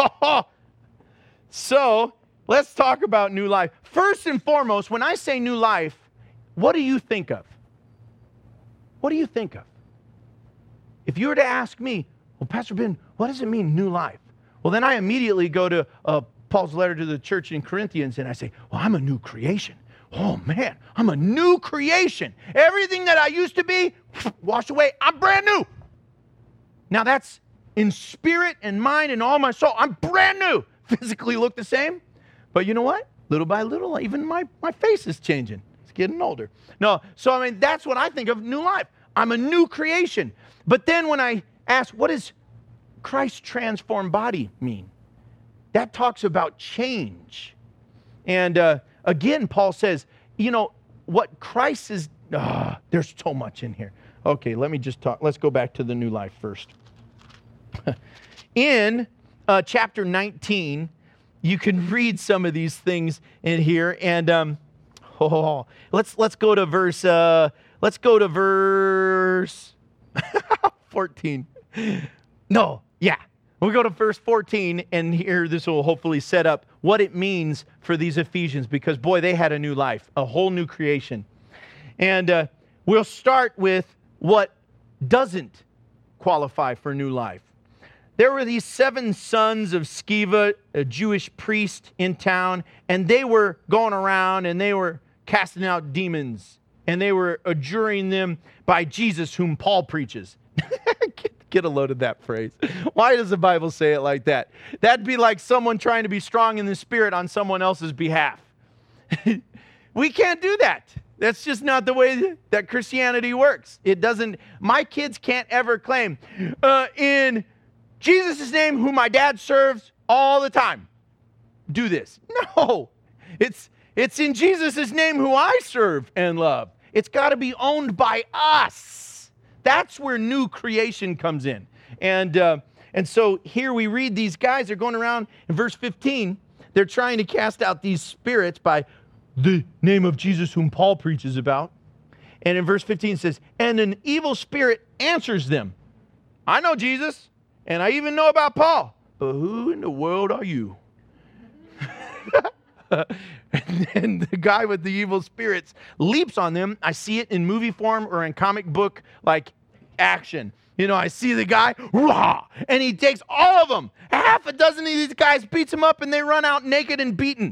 So let's talk about new life. First and foremost, when I say new life, what do you think of? What do you think of? If you were to ask me, well, Pastor Ben, what does it mean, new life? Well, then I immediately go to Paul's letter to the church in Corinthians and I say, well, I'm a new creation. Oh, man, I'm a new creation. Everything that I used to be, washed away. I'm brand new. Now, that's in spirit and mind and all my soul. I'm brand new. Physically look the same. But you know what? Little by little, even my face is changing. It's getting older. No, so I mean, that's what I think of new life. I'm a new creation. But then when I ask, what does Christ's transformed body mean? That talks about change. And again, Paul says, you know, what Christ is, there's so much in here. Okay, let's go back to the new life first. In chapter 19, you can read some of these things in here, and let's go to verse 14. No, yeah. We'll go to verse 14, and here this will hopefully set up what it means for these Ephesians, because boy, they had a new life, a whole new creation. And we'll start with what doesn't qualify for new life. There were these 7 sons of Sceva, a Jewish priest in town, and they were going around and they were casting out demons, and they were adjuring them by Jesus, whom Paul preaches. Get a load of that phrase. Why does the Bible say it like that? That'd be like someone trying to be strong in the Spirit on someone else's behalf. We can't do that. That's just not the way that Christianity works. It doesn't, my kids can't ever claim, in Jesus' name, who my dad serves all the time, do this. No, it's in Jesus' name who I serve and love. It's got to be owned by us. That's where new creation comes in. And so here we read these guys, they're going around in verse 15. They're trying to cast out these spirits by the name of Jesus, whom Paul preaches about. And in verse 15 it says, and an evil spirit answers them. I know Jesus, and I even know about Paul, but who in the world are you? And the guy with the evil spirits leaps on them. I see it in movie form or in comic book like action. You know, I see the guy, rah, and he takes all of them. Half a dozen of these guys beats them up, and they run out naked and beaten.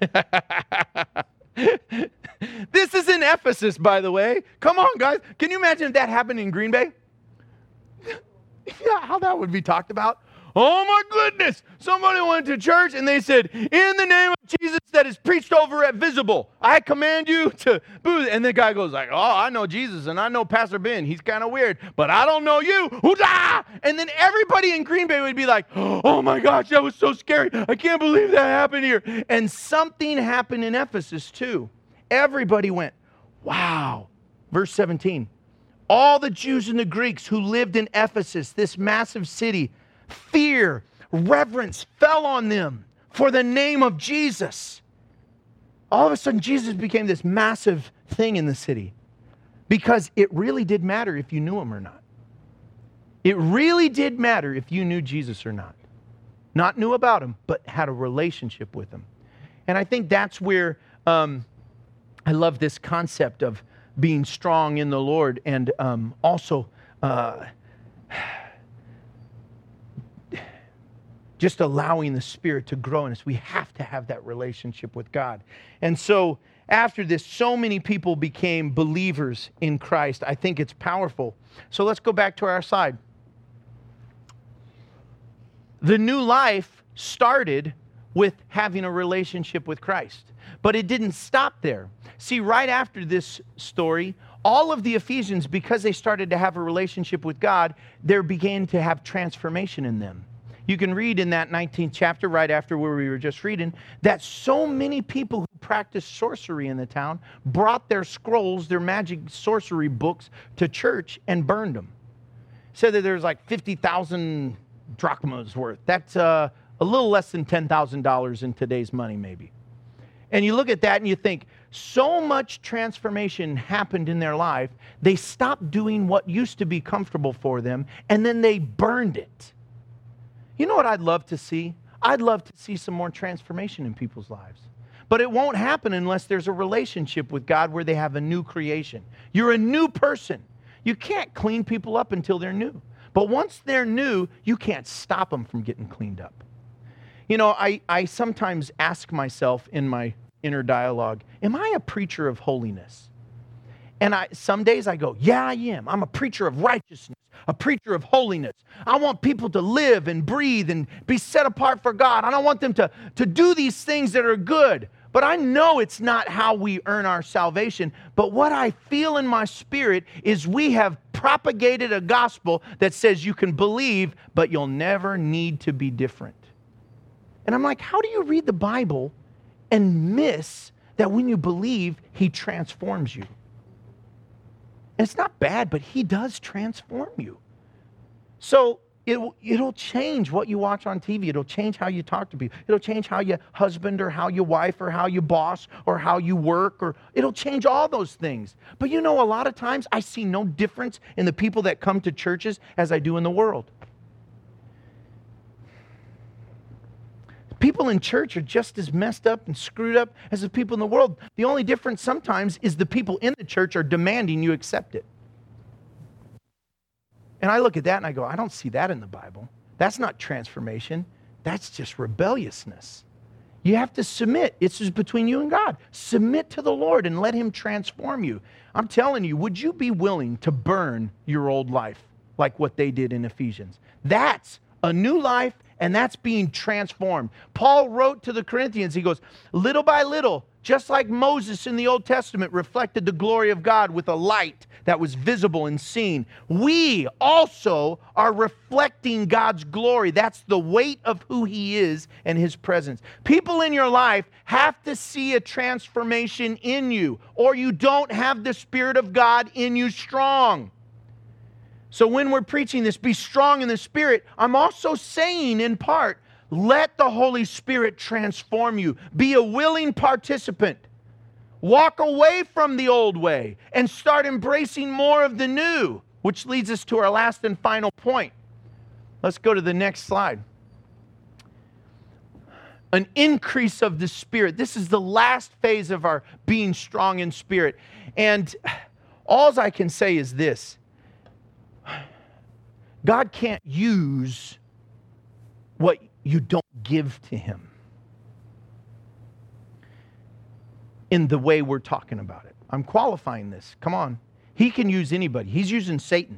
This is in Ephesus, by the way. Come on, guys. Can you imagine if that happened in Green Bay? Yeah, how that would be talked about. Oh my goodness. Somebody went to church and they said, in the name of Jesus that is preached over at Visible, I command you to boo. And the guy goes like, oh, I know Jesus and I know Pastor Ben. He's kind of weird, but I don't know you. Hoo-dah! And then everybody in Green Bay would be like, oh my gosh, that was so scary. I can't believe that happened here. And something happened in Ephesus too. Everybody went, wow. Verse 17. All the Jews and the Greeks who lived in Ephesus, this massive city, fear, reverence fell on them for the name of Jesus. All of a sudden, Jesus became this massive thing in the city because it really did matter if you knew him or not. It really did matter if you knew Jesus or not. Not knew about him, but had a relationship with him. And I think that's where I love this concept of being strong in the Lord, and also just allowing the Spirit to grow in us. We have to have that relationship with God. And so after this, so many people became believers in Christ. I think it's powerful. So let's go back to our side. The new life started with having a relationship with Christ. But it didn't stop there. See, right after this story, all of the Ephesians, because they started to have a relationship with God, they began to have transformation in them. You can read in that 19th chapter, right after where we were just reading, that so many people who practiced sorcery in the town brought their scrolls, their magic sorcery books, to church and burned them. Said that there's like 50,000 drachmas worth. That's a little less than $10,000 in today's money, maybe. And you look at that and you think, so much transformation happened in their life, they stopped doing what used to be comfortable for them, and then they burned it. You know what I'd love to see? I'd love to see some more transformation in people's lives. But it won't happen unless there's a relationship with God where they have a new creation. You're a new person. You can't clean people up until they're new. But once they're new, you can't stop them from getting cleaned up. You know, I sometimes ask myself in my inner dialogue, am I a preacher of holiness? And some days I go, yeah, I am. I'm a preacher of righteousness, a preacher of holiness. I want people to live and breathe and be set apart for God. I don't want them to do these things that are good. But I know it's not how we earn our salvation. But what I feel in my spirit is we have propagated a gospel that says you can believe, but you'll never need to be different. And I'm like, how do you read the Bible and miss that when you believe, He transforms you? And it's not bad, but He does transform you. So it'll change what you watch on TV. It'll change how you talk to people. It'll change how you husband or how you wife or how you boss or how you work, or it'll change all those things. But you know, a lot of times I see no difference in the people that come to churches as I do in the world. People in church are just as messed up and screwed up as the people in the world. The only difference sometimes is the people in the church are demanding you accept it. And I look at that and I go, I don't see that in the Bible. That's not transformation. That's just rebelliousness. You have to submit. It's just between you and God. Submit to the Lord and let Him transform you. I'm telling you, would you be willing to burn your old life like what they did in Ephesians? That's a new life, and that's being transformed. Paul wrote to the Corinthians, he goes, little by little, just like Moses in the Old Testament reflected the glory of God with a light that was visible and seen, we also are reflecting God's glory. That's the weight of who He is and His presence. People in your life have to see a transformation in you, or you don't have the Spirit of God in you strong. So when we're preaching this, be strong in the Spirit, I'm also saying in part, let the Holy Spirit transform you. Be a willing participant. Walk away from the old way and start embracing more of the new, which leads us to our last and final point. Let's go to the next slide. An increase of the Spirit. This is the last phase of our being strong in spirit. And all I can say is this. God can't use what you don't give to Him in the way we're talking about it. I'm qualifying this. Come on. He can use anybody. He's using Satan.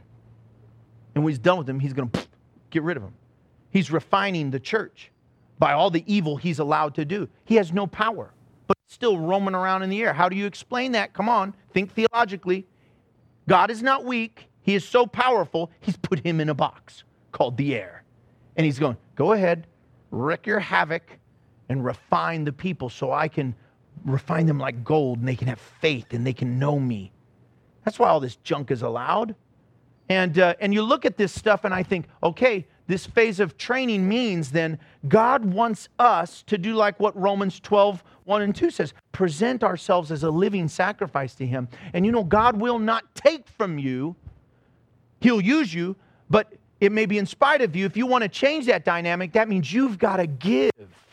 And when He's done with him, He's going to get rid of him. He's refining the church by all the evil He's allowed to do. He has no power, but still roaming around in the air. How do you explain that? Come on. Think theologically. God is not weak. He is so powerful, He's put Him in a box called the air. And He's going, go ahead, wreak your havoc and refine the people so I can refine them like gold and they can have faith and they can know Me. That's why all this junk is allowed. And you look at this stuff and I think, okay, this phase of training means then God wants us to do like what Romans 12:1-2 says. Present ourselves as a living sacrifice to Him. And you know, God will not take from you. He'll use you, but it may be in spite of you. If you want to change that dynamic, that means you've got to give.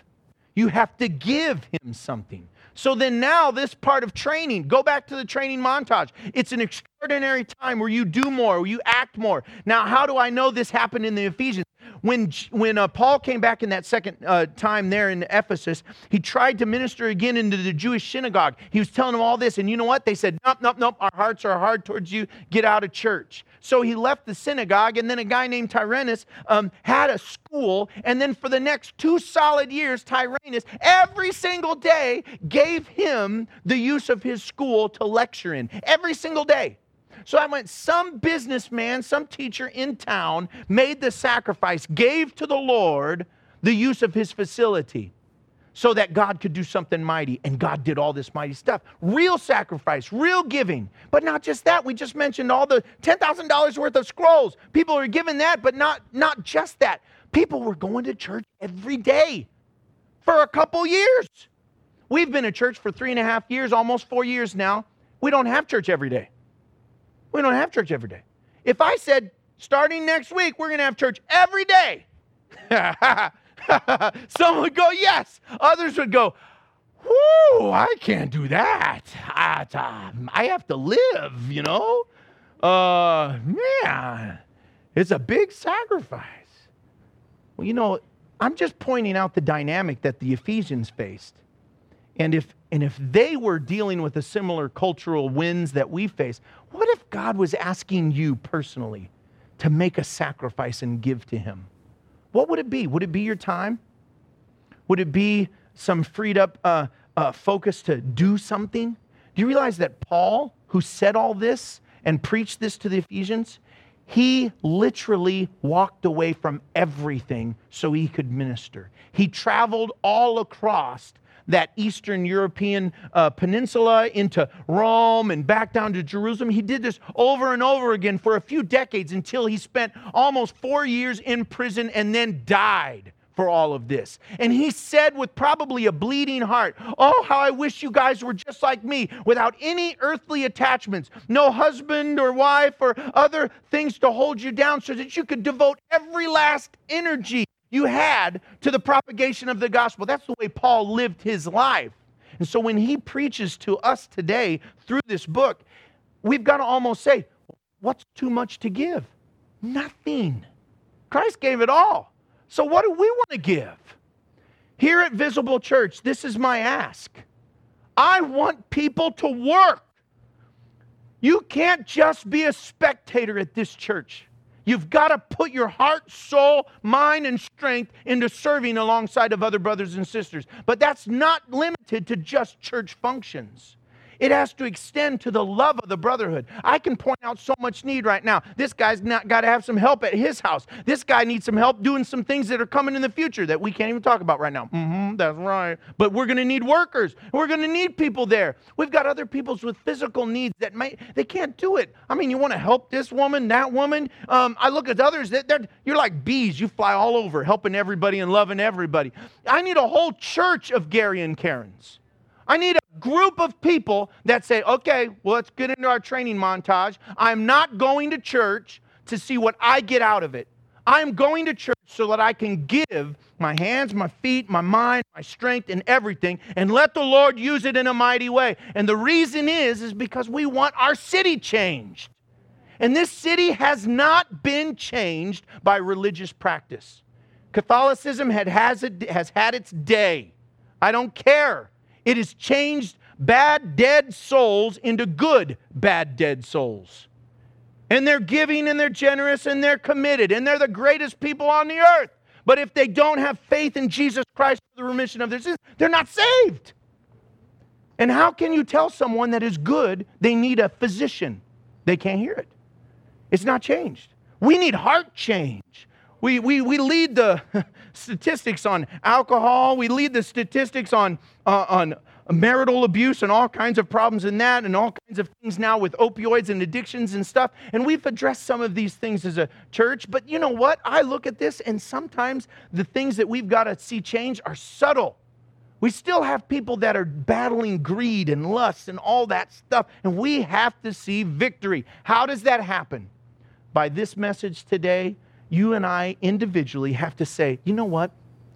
You have to give Him something. So then now this part of training, go back to the training montage. It's an extraordinary time where you do more, where you act more. Now, how do I know this happened in the Ephesians? When Paul came back in that second time there in Ephesus, he tried to minister again into the Jewish synagogue. He was telling them all this, and you know what? They said, nope, our hearts are hard towards you. Get out of church. So he left the synagogue, and then a guy named Tyrannus had a school, and then for the next 2 solid years, Tyrannus, every single day, gave him the use of his school to lecture in. Every single day. So I went, some businessman, some teacher in town made the sacrifice, gave to the Lord the use of his facility so that God could do something mighty. And God did all this mighty stuff. Real sacrifice, real giving. But not just that. We just mentioned all the $10,000 worth of scrolls. People were giving that, but not just that. People were going to church every day for a couple years. We've been at church for 3.5 years, almost 4 years now. We don't have church every day. We don't have church every day. If I said, starting next week, we're going to have church every day, some would go, yes. Others would go, whoo, I can't do that. I have to live, you know. Man, it's a big sacrifice. Well, you know, I'm just pointing out the dynamic that the Ephesians faced. And if they were dealing with the similar cultural winds that we face, what if God was asking you personally to make a sacrifice and give to Him? What would it be? Would it be your time? Would it be some freed up focus to do something? Do you realize that Paul, who said all this and preached this to the Ephesians, he literally walked away from everything so he could minister. He traveled all across that Eastern European peninsula into Rome and back down to Jerusalem. He did this over and over again for a few decades until he spent almost 4 years in prison and then died for all of this. And he said with probably a bleeding heart, "Oh, how I wish you guys were just like me, without any earthly attachments, no husband or wife or other things to hold you down so that you could devote every last energy you had to the propagation of the gospel." That's the way Paul lived his life. And so when he preaches to us today through this book, we've got to almost say, what's too much to give? Nothing. Christ gave it all. So what do we want to give? Here at Visible Church, this is my ask. I want people to work. You can't just be a spectator at this church. You've got to put your heart, soul, mind, and strength into serving alongside of other brothers and sisters. But that's not limited to just church functions. It has to extend to the love of the brotherhood. I can point out so much need right now. This guy's not got to have some help at his house. This guy needs some help doing some things that are coming in the future that we can't even talk about right now. That's right. But we're going to need workers. We're going to need people there. We've got other people with physical needs that they can't do it. I mean, you want to help this woman, that woman. I look at others. You're like bees. You fly all over, helping everybody and loving everybody. I need a whole church of Gary and Karens. I need a group of people that say, okay, well, let's get into our training montage. I'm not going to church to see what I get out of it. I'm going to church so that I can give my hands, my feet, my mind, my strength, and everything, and let the Lord use it in a mighty way. And the reason is because we want our city changed. And this city has not been changed by religious practice. Catholicism has had its day. I don't care. It has changed bad, dead souls into good, bad, dead souls. And they're giving and they're generous and they're committed and they're the greatest people on the earth. But if they don't have faith in Jesus Christ for the remission of their sins, they're not saved. And how can you tell someone that is good they need a physician? They can't hear it. It's not changed. We need heart change. We lead the statistics on alcohol. We lead the statistics on marital abuse and all kinds of problems in that and all kinds of things now with opioids and addictions and stuff. And we've addressed some of these things as a church. But you know what? I look at this and sometimes the things that we've got to see change are subtle. We still have people that are battling greed and lust and all that stuff. And we have to see victory. How does that happen? By this message today, you and I individually have to say, you know what?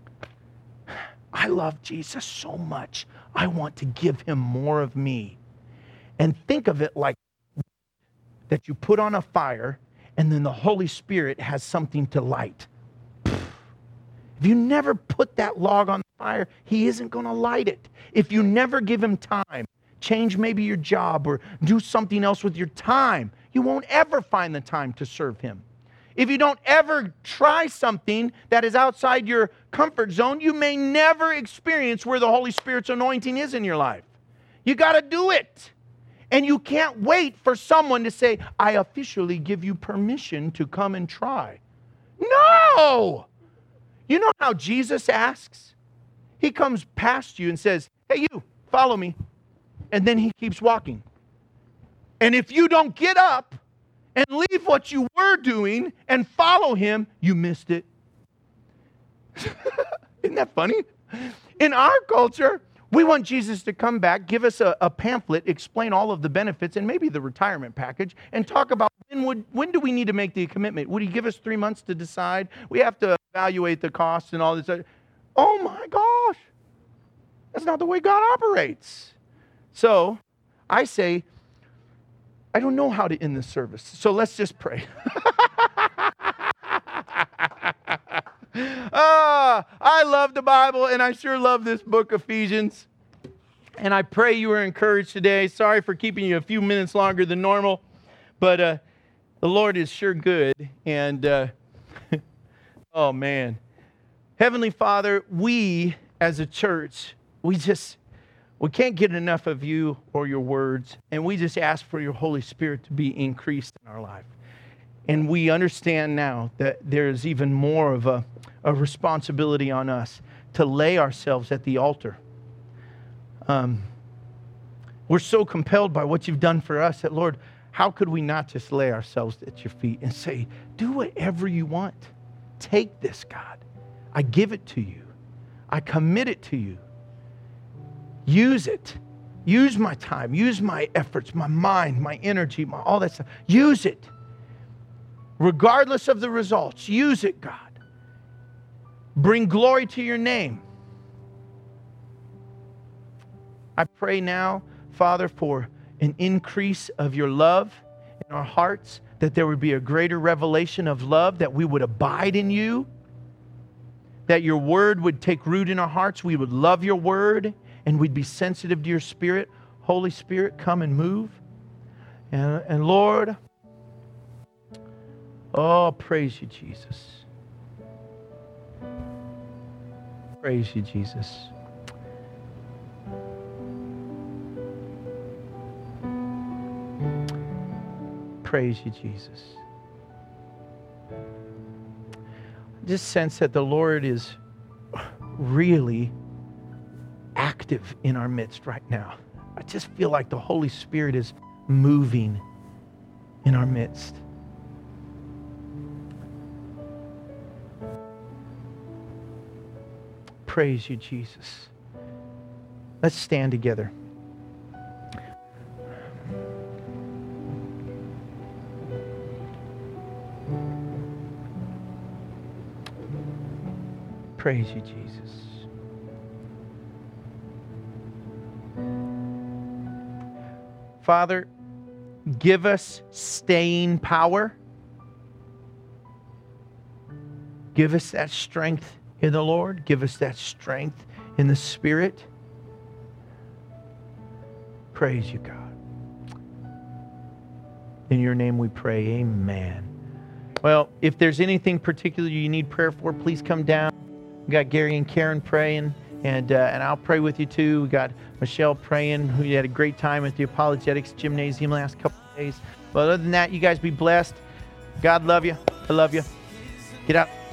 I love Jesus so much. I want to give him more of me. And think of it like that you put on a fire and then the Holy Spirit has something to light. If you never put that log on the fire, he isn't going to light it. If you never give him time, change maybe your job or do something else with your time, you won't ever find the time to serve him. If you don't ever try something that is outside your comfort zone, you may never experience where the Holy Spirit's anointing is in your life. You got to do it. And you can't wait for someone to say, I officially give you permission to come and try. No! You know how Jesus asks? He comes past you and says, hey, you, follow me. And then he keeps walking. And if you don't get up and leave what you were doing and follow him, you missed it. Isn't that funny? In our culture, we want Jesus to come back, give us a pamphlet, explain all of the benefits and maybe the retirement package, and talk about when do we need to make the commitment? Would he give us 3 months to decide? We have to evaluate the costs and all this. Oh my gosh. That's not the way God operates. So I say, I don't know how to end this service, so let's just pray. I love the Bible, and I sure love this book, Ephesians. And I pray you were encouraged today. Sorry for keeping you a few minutes longer than normal, but the Lord is sure good. And, oh, man. Heavenly Father, we as a church, We can't get enough of you or your words, and we just ask for your Holy Spirit to be increased in our life. And we understand now that there's even more of a responsibility on us to lay ourselves at the altar. We're so compelled by what you've done for us that, Lord, how could we not just lay ourselves at your feet and say, do whatever you want. Take this, God. I give it to you. I commit it to you. Use it. Use my time. Use my efforts, my mind, my energy, all that stuff. Use it. Regardless of the results, use it, God. Bring glory to your name. I pray now, Father, for an increase of your love in our hearts, that there would be a greater revelation of love, that we would abide in you, that your word would take root in our hearts, we would love your word, and we'd be sensitive to your Spirit. Holy Spirit, come and move. And Lord, oh, praise you, Jesus. Praise you, Jesus. Praise you, Jesus. I just sense that the Lord is really active in our midst right now. I just feel like the Holy Spirit is moving in our midst. Praise you, Jesus. Let's stand together. Praise you, Jesus. Father, give us staying power. Give us that strength in the Lord. Give us that strength in the Spirit. Praise you, God. In your name we pray, amen. Well, if there's anything particular you need prayer for, please come down. We got Gary and Karen praying, and I'll pray with you too. We got Michelle praying, who had a great time at the Apologetics Gymnasium last couple of days. But other than that, you guys be blessed. God love you. I love you. Get out.